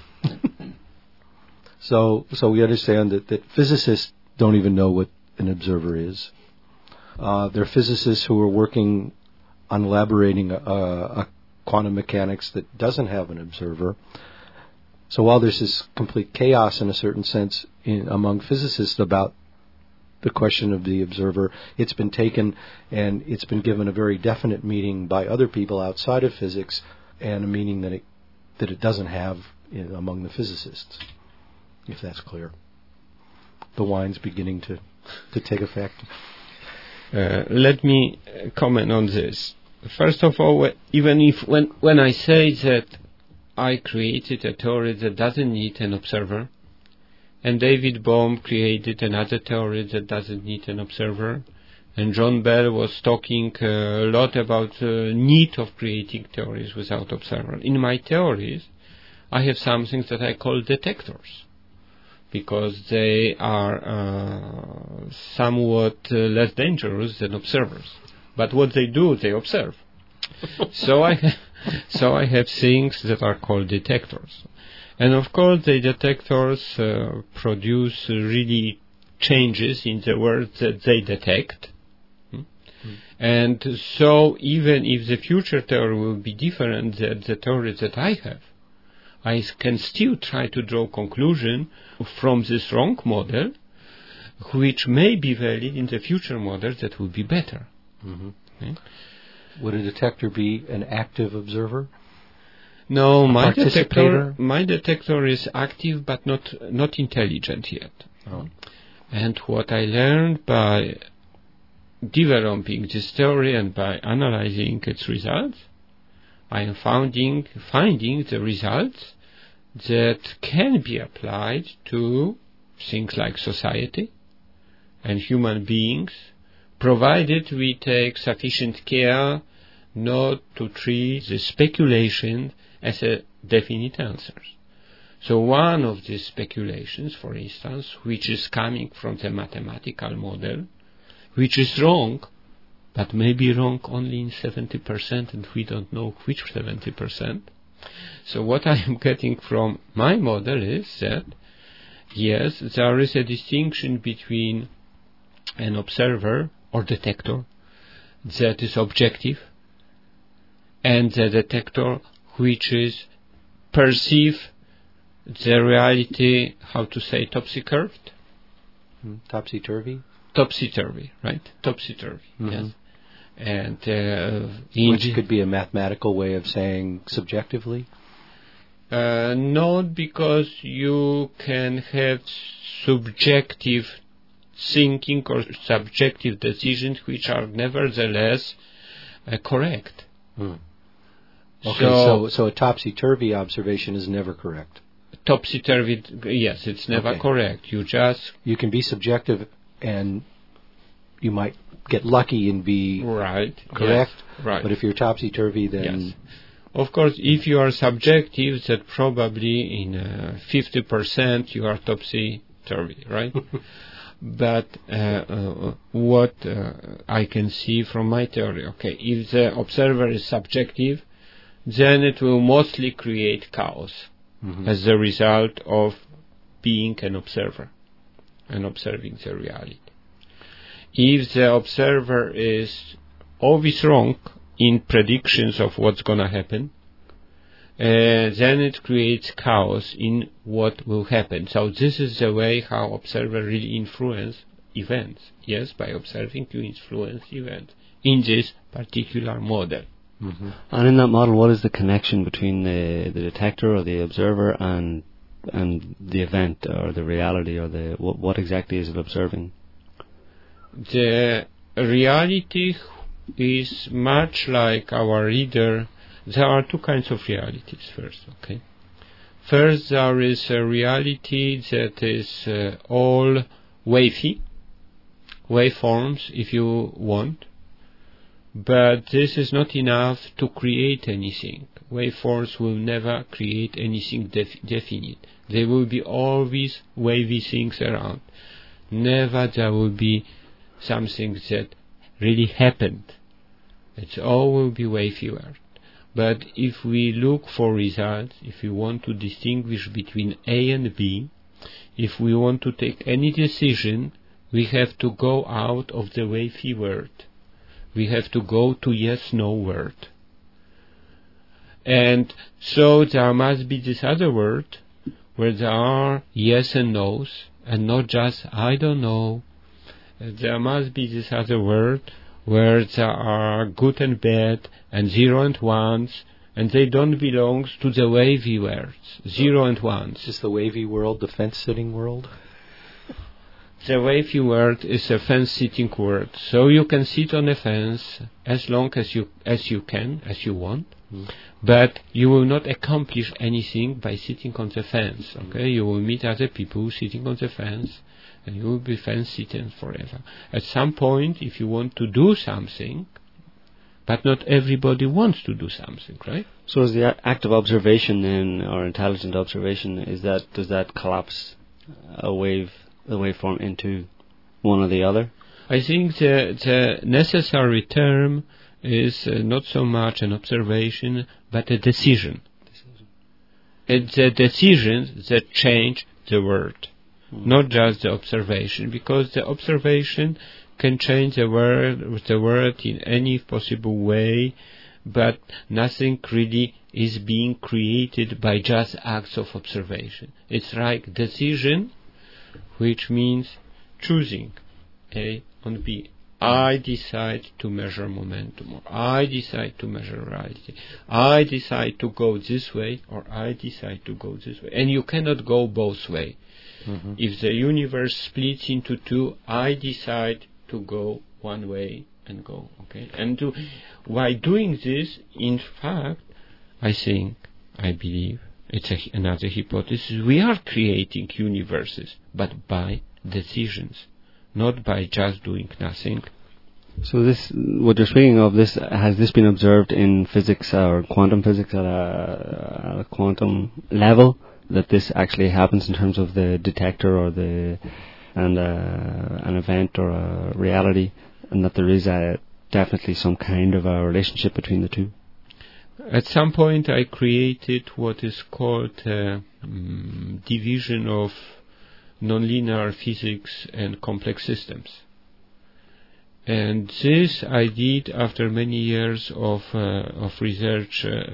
so so we understand that, that physicists don't even know what an observer is. Uh, there are physicists who are working on elaborating a, a quantum mechanics that doesn't have an observer. So while there's this complete chaos in a certain sense in, among physicists about the question of the observer, it's been taken and it's been given a very definite meaning by other people outside of physics, and a meaning that it that it doesn't have in, among the physicists, if that's clear. The wine's beginning to, to take effect. Uh, let me comment on this. First of all, even if when when I say that I created a theory that doesn't need an observer, and David Bohm created another theory that doesn't need an observer, and John Bell was talking uh, a lot about the need of creating theories without observer. In my theories, I have something that I call detectors, because they are uh, somewhat uh, less dangerous than observers. But what they do, they observe. so I ha- so I have things that are called detectors. And of course, the detectors uh, produce uh, really changes in the world that they detect. Hmm? Mm. And so even if the future theory will be different than the theory that I have, I can still try to draw conclusion from this wrong model, which may be valid in the future model that will be better. Mm-hmm. Okay? Would a detector be an active observer? No, a my detector, my detector is active but not not intelligent yet. Oh. And what I learned by developing this theory and by analyzing its results, I am finding, finding the results that can be applied to things like society and human beings, provided we take sufficient care not to treat the speculation as a definite answer. So one of these speculations, for instance, which is coming from the mathematical model, which is wrong, but may be wrong only in seventy percent, and we don't know which seventy percent. So what I am getting from my model is that, yes, there is a distinction between an observer or detector that is objective and the detector which is perceive the reality, how to say, topsy-curved? Mm, topsy-turvy? Topsy-turvy, right? Topsy-turvy, mm-hmm. yes. And uh, in which could be a mathematical way of saying subjectively? Uh, not because you can have subjective thinking or subjective decisions which are nevertheless uh, correct. Hmm. Okay, so, so so a topsy-turvy observation is never correct. Topsy-turvy, yes, it's never okay. correct. You just... You can be subjective and you might get lucky and be right, correct, yes, right. But if you're topsy-turvy, then... Yes. Of course, if you are subjective, that probably in uh, fifty percent you are topsy-turvy, right? But uh, uh, what uh, I can see from my theory, okay, if the observer is subjective, then it will mostly create chaos mm-hmm. as a result of being an observer and observing the reality. If the observer is always wrong in predictions of what's going to happen, uh, then it creates chaos in what will happen. So this is the way how observer really influence events. Yes, by observing you influence events in this particular model. Mm-hmm. And in that model, what is the connection between the, the detector or the observer and and the event or the reality or the what, what exactly is it observing? The reality is much like our reader. There are two kinds of realities first, okay? First, there is a reality that is uh, all wavy, waveforms if you want, but this is not enough to create anything. Waveforms will never create anything def- definite. There will be always wavy things around. Never there will be something that really happened. It all will be wavy world. But if we look for results, if we want to distinguish between A and B, if we want to take any decision, we have to go out of the wavy world. We have to go to yes-no world. And so there must be this other world where there are yes and no's, and not just I don't know. There must be this other world where there are good and bad, and zero and ones, and they don't belong to the wavy worlds, zero and ones. Is the wavy world the fence-sitting world? The wavy world is a fence-sitting world, so you can sit on a fence as long as you as you can, as you want, Mm. But you will not accomplish anything by sitting on the fence. Okay, you will meet other people sitting on the fence, and you will be fence sitting forever. At some point, if you want to do something, but not everybody wants to do something, right? So is the a- act of observation then, or intelligent observation, is that does that collapse a wave, the waveform into one or the other? I think the, the necessary term is uh, not so much an observation, but a decision. decision. It's the decisions that change the world, mm. not just the observation, because the observation can change the world, the world in any possible way, but nothing really is being created by just acts of observation. It's like decision, which means choosing A on B. I decide to measure momentum, or I decide to measure reality. I decide to go this way, or I decide to go this way. And you cannot go both ways. Mm-hmm. If the universe splits into two, I decide to go one way and go, okay? And to, by doing this, in fact, I think, I believe, it's a, another hypothesis, we are creating universes, but by decisions, not by just doing nothing. So this, what you're speaking of, this has this been observed in physics or quantum physics at a, at a quantum level, that this actually happens in terms of the detector or the and uh, an event or a reality, and that there is a, definitely some kind of a relationship between the two? At some point I created what is called uh, um, division of nonlinear physics and complex systems. And this I did after many years of uh, of research uh,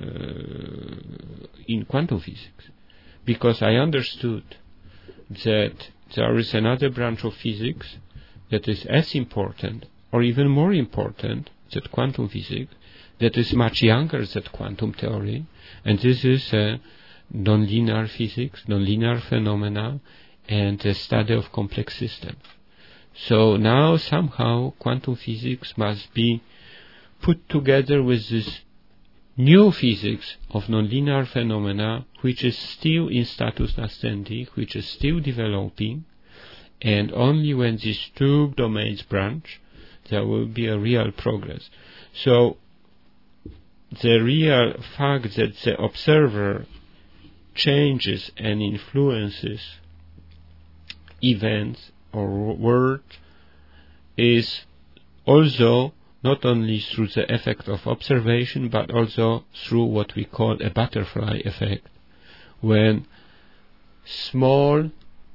in quantum physics, because I understood that there is another branch of physics that is as important or even more important than quantum physics, that is much younger than quantum theory, and this is uh, nonlinear physics, nonlinear phenomena, and the study of complex systems. So now somehow quantum physics must be put together with this new physics of nonlinear phenomena, which is still in status nascendi, which is still developing, and only when these two domains branch, there will be a real progress. So the real fact that the observer changes and influences events or world is also not only through the effect of observation, but also through what we call a butterfly effect, when small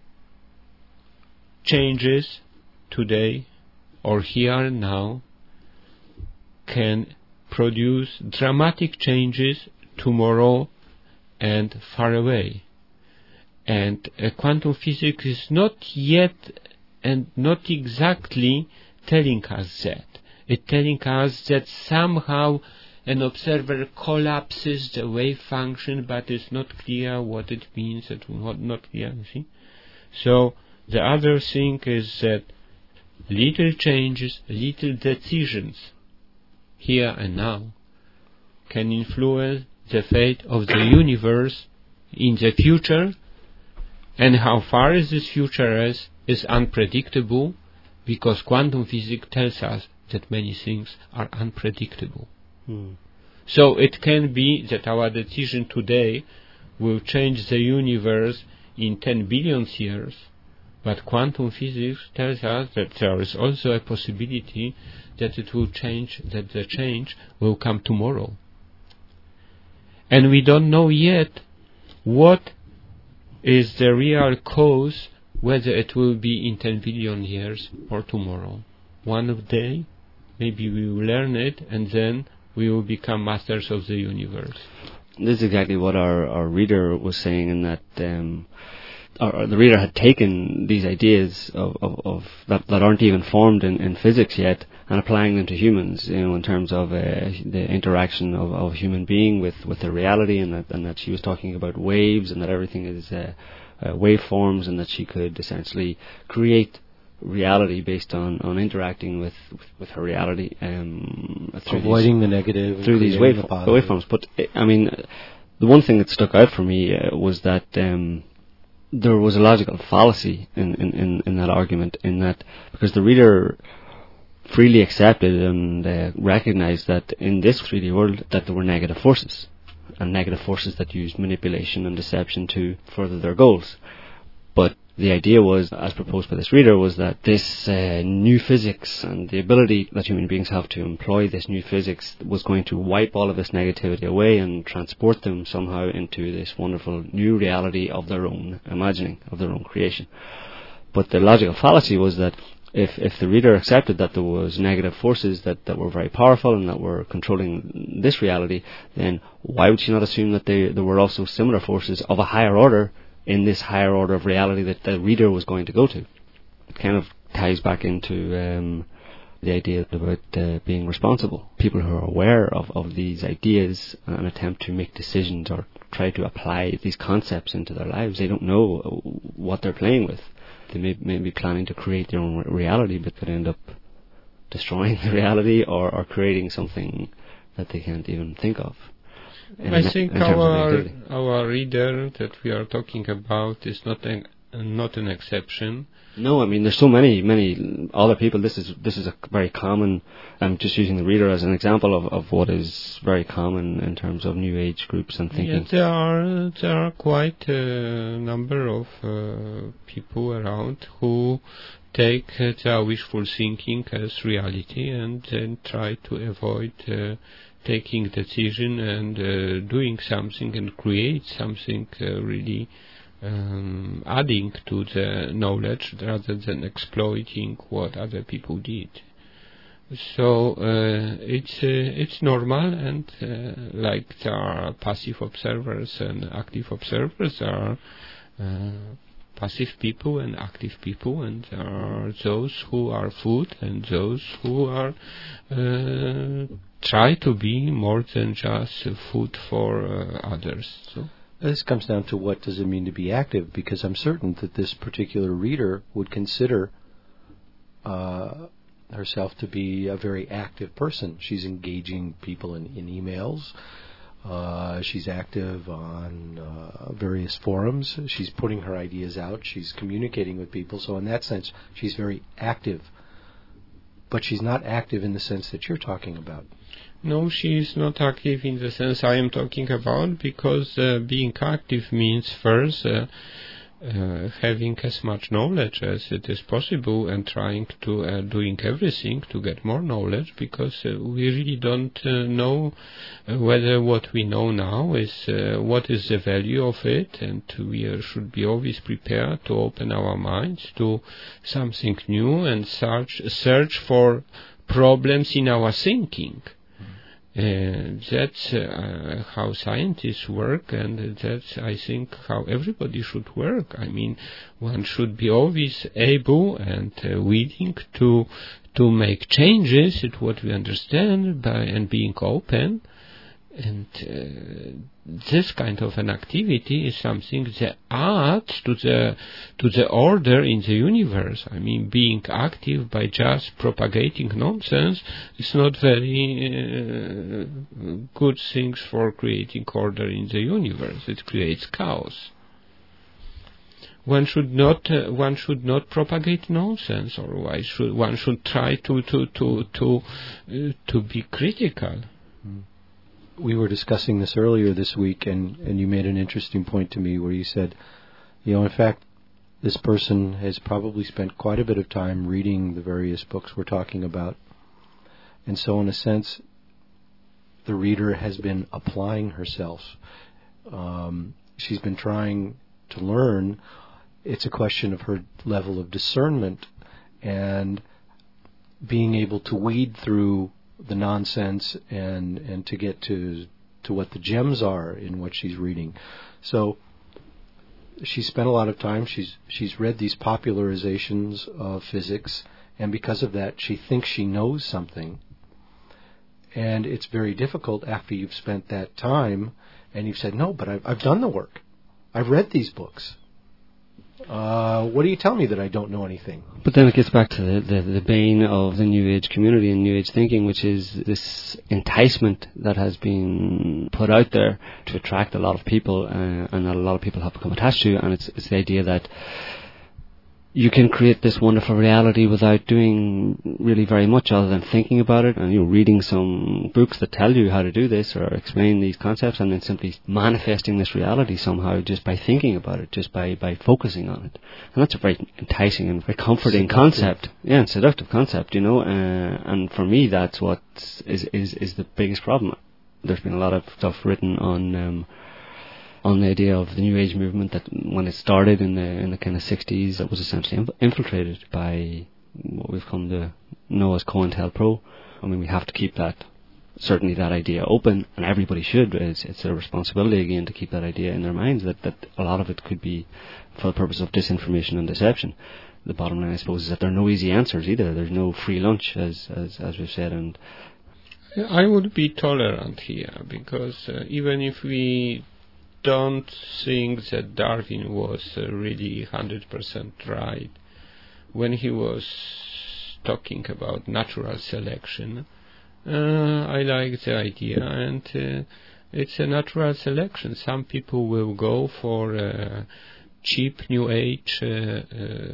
changes today or here and now can produce dramatic changes tomorrow and far away. And uh, quantum physics is not yet and not exactly telling us that. It's telling us that somehow an observer collapses the wave function, but it's not clear what it means, it's not, not clear, you see. So the other thing is that little changes, little decisions here and now can influence the fate of the universe in the future. And how far is this future is, is unpredictable, because quantum physics tells us that many things are unpredictable. Hmm. So it can be that our decision today will change the universe in ten billion years, but quantum physics tells us that there is also a possibility that it will change, that the change will come tomorrow. And we don't know yet what is the real cause, whether it will be in ten billion years or tomorrow. One day, maybe we will learn it, and then we will become masters of the universe. This is exactly what our, our reader was saying, in that um, our, or the reader had taken these ideas of, of, of that, that aren't even formed in, in physics yet, and applying them to humans, you know, in terms of uh, the interaction of, of a human being with, with the reality, and that, and that she was talking about waves, and that everything is uh, uh, waveforms, and that she could essentially create reality based on, on interacting with, with, with her reality, um, through avoiding these, the negative and through these creating wave, the positive. waveforms. But I mean, the one thing that stuck out for me uh, was that um, there was a logical fallacy in, in, in, in that argument, in that because the reader freely accepted and uh, recognized that in this three D world that there were negative forces, and negative forces that used manipulation and deception to further their goals. But the idea was, as proposed by this reader, was that this uh, new physics and the ability that human beings have to employ this new physics was going to wipe all of this negativity away and transport them somehow into this wonderful new reality of their own imagining, of their own creation. But the logical fallacy was that if if the reader accepted that there was negative forces that, that were very powerful and that were controlling this reality, then why would she not assume that they, there were also similar forces of a higher order in this higher order of reality that the reader was going to go to? It kind of ties back into um, the idea about uh, being responsible. People who are aware of, of these ideas and attempt to make decisions or try to apply these concepts into their lives, they don't know what they're playing with. They may, may be planning to create their own reality, but could end up destroying the reality or, or creating something that they can't even think of. In I think our our reader that we are talking about is not an uh, not an exception. No, I mean there's so many many other people. This is this is a very common. I'm just using the reader as an example of, of what is very common in terms of new age groups and thinking. Yeah, there are there are quite a number of uh, people around who take uh, their wishful thinking as reality and then try to avoid uh, taking decision and uh, doing something and create something uh, really um, adding to the knowledge rather than exploiting what other people did. So uh, it's uh, it's normal, and uh, like there are passive observers and active observers, there are uh, passive people and active people, and there are those who are food and those who are uh, try to be more than just food for uh, others. So this comes down to what does it mean to be active, because I'm certain that this particular reader would consider uh, herself to be a very active person. She's engaging people in, in emails. Uh, she's active on uh, various forums. She's putting her ideas out. She's communicating with people. So in that sense, she's very active. But she's not active in the sense that you're talking about. No, she is not active in the sense I am talking about, because uh, being active means first uh, uh, having as much knowledge as it is possible and trying to uh, doing everything to get more knowledge, because uh, we really don't uh, know uh, whether what we know now is uh, what is the value of it, and we uh, should be always prepared to open our minds to something new and search search for problems in our thinking. Uh, that's uh, how scientists work, and that's, I think, how everybody should work. I mean, one should be always able and uh, willing to to make changes in what we understand by and being open. And uh, this kind of an activity is something that adds to the to the order in the universe. I mean, being active by just propagating nonsense is not very uh, good things for creating order in the universe. It creates chaos. One should not uh, one should not propagate nonsense, or why should one should try to to to to uh, to be critical. Mm. We were discussing this earlier this week, and, and you made an interesting point to me where you said, you know, in fact, this person has probably spent quite a bit of time reading the various books we're talking about. And so, in a sense, the reader has been applying herself. Um, she's been trying to learn. It's a question of her level of discernment and being able to weed through the nonsense and, and to get to to what the gems are in what she's reading. So she spent a lot of time. She's she's read these popularizations of physics, and because of that, she thinks she knows something. And it's very difficult after you've spent that time and you've said, no, but I've, I've done the work. I've read these books. Uh, what do you tell me that I don't know anything? But then it gets back to the, the, the bane of the New Age community and New Age thinking, which is this enticement that has been put out there to attract a lot of people, uh, and that a lot of people have become attached to, and it's, it's the idea that you can create this wonderful reality without doing really very much other than thinking about it and, you know, reading some books that tell you how to do this or explain these concepts, and then simply manifesting this reality somehow just by thinking about it, just by, by focusing on it. And that's a very enticing and very comforting seductive. concept. Yeah, and seductive concept, you know, uh, and for me that's what is, is, is the biggest problem. There's been a lot of stuff written on um, on the idea of the New Age movement, that when it started in the in the kind of sixties, it was essentially inf- infiltrated by what we've come to know as COINTELPRO. I mean, we have to keep that, certainly that idea open, and everybody should. It's, it's a responsibility, again, to keep that idea in their minds, that, that a lot of it could be for the purpose of disinformation and deception. The bottom line, I suppose, is that there are no easy answers either. There's no free lunch, as as, as we've said. And I would be tolerant here, because uh, even if we don't think that Darwin was uh, really one hundred percent right when he was talking about natural selection, uh, I like the idea, and uh, it's a natural selection. Some people will go for uh, cheap New Age uh, uh,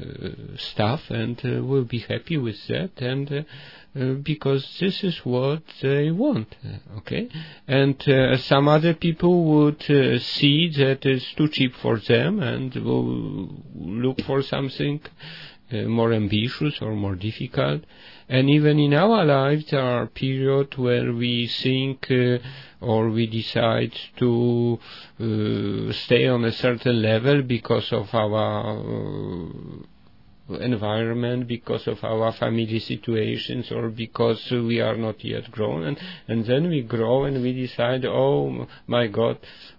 stuff and uh, will be happy with that, and uh, Uh, because this is what they want, uh, okay? And uh, some other people would uh, see that it's too cheap for them and will look for something uh, more ambitious or more difficult. And even in our lives, there are periods where we think uh, or we decide to uh, stay on a certain level because of our uh, environment, because of our family situations, or because we are not yet grown, and, and then we grow and we decide, oh my God,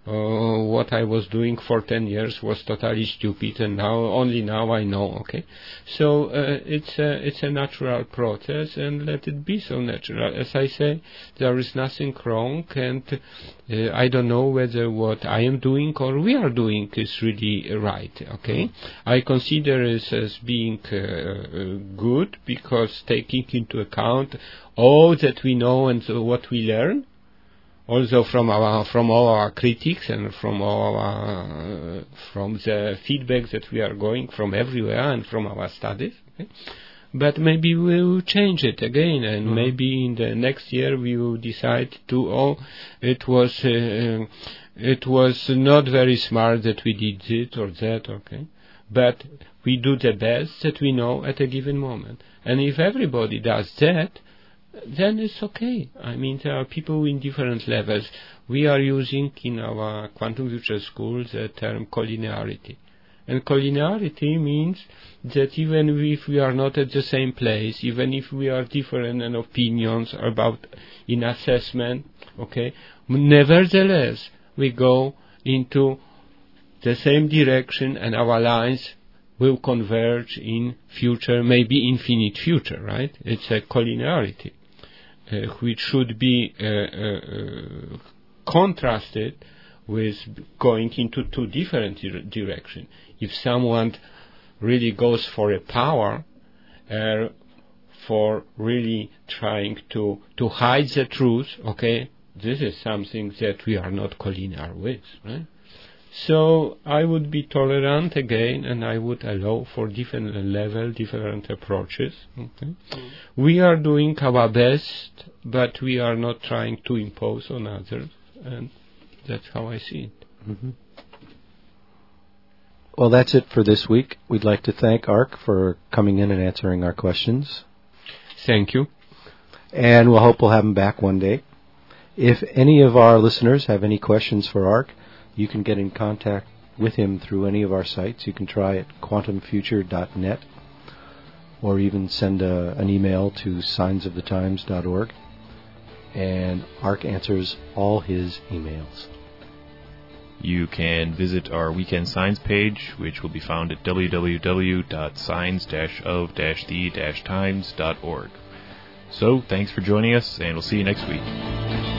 uh, what I was doing for ten years was totally stupid, and now only now I know. Okay, so uh, it's a it's a natural process, and let it be so natural. As I say, there is nothing wrong, and uh, I don't know whether what I am doing or we are doing is really right. Okay, I consider it as being Uh, uh, good, because taking into account all that we know and uh, what we learn, also from our from all our critics and from all our, uh, from the feedback that we are going from everywhere and from our studies. Okay? But maybe we will change it again, and mm-hmm. maybe in the next year we will decide to, oh, it was uh, it was not very smart that we did it or that. Okay. But we do the best that we know at a given moment. And if everybody does that, then it's okay. I mean, there are people in different levels. We are using in our Quantum Future School the term collinearity. And collinearity means that even if we are not at the same place, even if we are different in opinions about in assessment, okay, nevertheless, we go into the same direction, and our lines will converge in future, maybe infinite future, right? It's a collinearity, uh, which should be uh, uh, contrasted with going into two different dire- directions. If someone really goes for a power, uh, for really trying to, to hide the truth, okay, this is something that we are not collinear with, right? So I would be tolerant again, and I would allow for different level, different approaches. Okay? Mm. We are doing our best, but we are not trying to impose on others, and that's how I see it. Mm-hmm. Well, that's it for this week. We'd like to thank Ark for coming in and answering our questions. Thank you. And we'll hope we'll have him back one day. If any of our listeners have any questions for Ark, you can get in contact with him through any of our sites. You can try at quantum future dot net, or even send a, an email to signs of the times dot org, and Ark answers all his emails. You can visit our Weekend Signs page, which will be found at w w w dot signs dash of dash the dash times dot org. So, thanks for joining us, and we'll see you next week.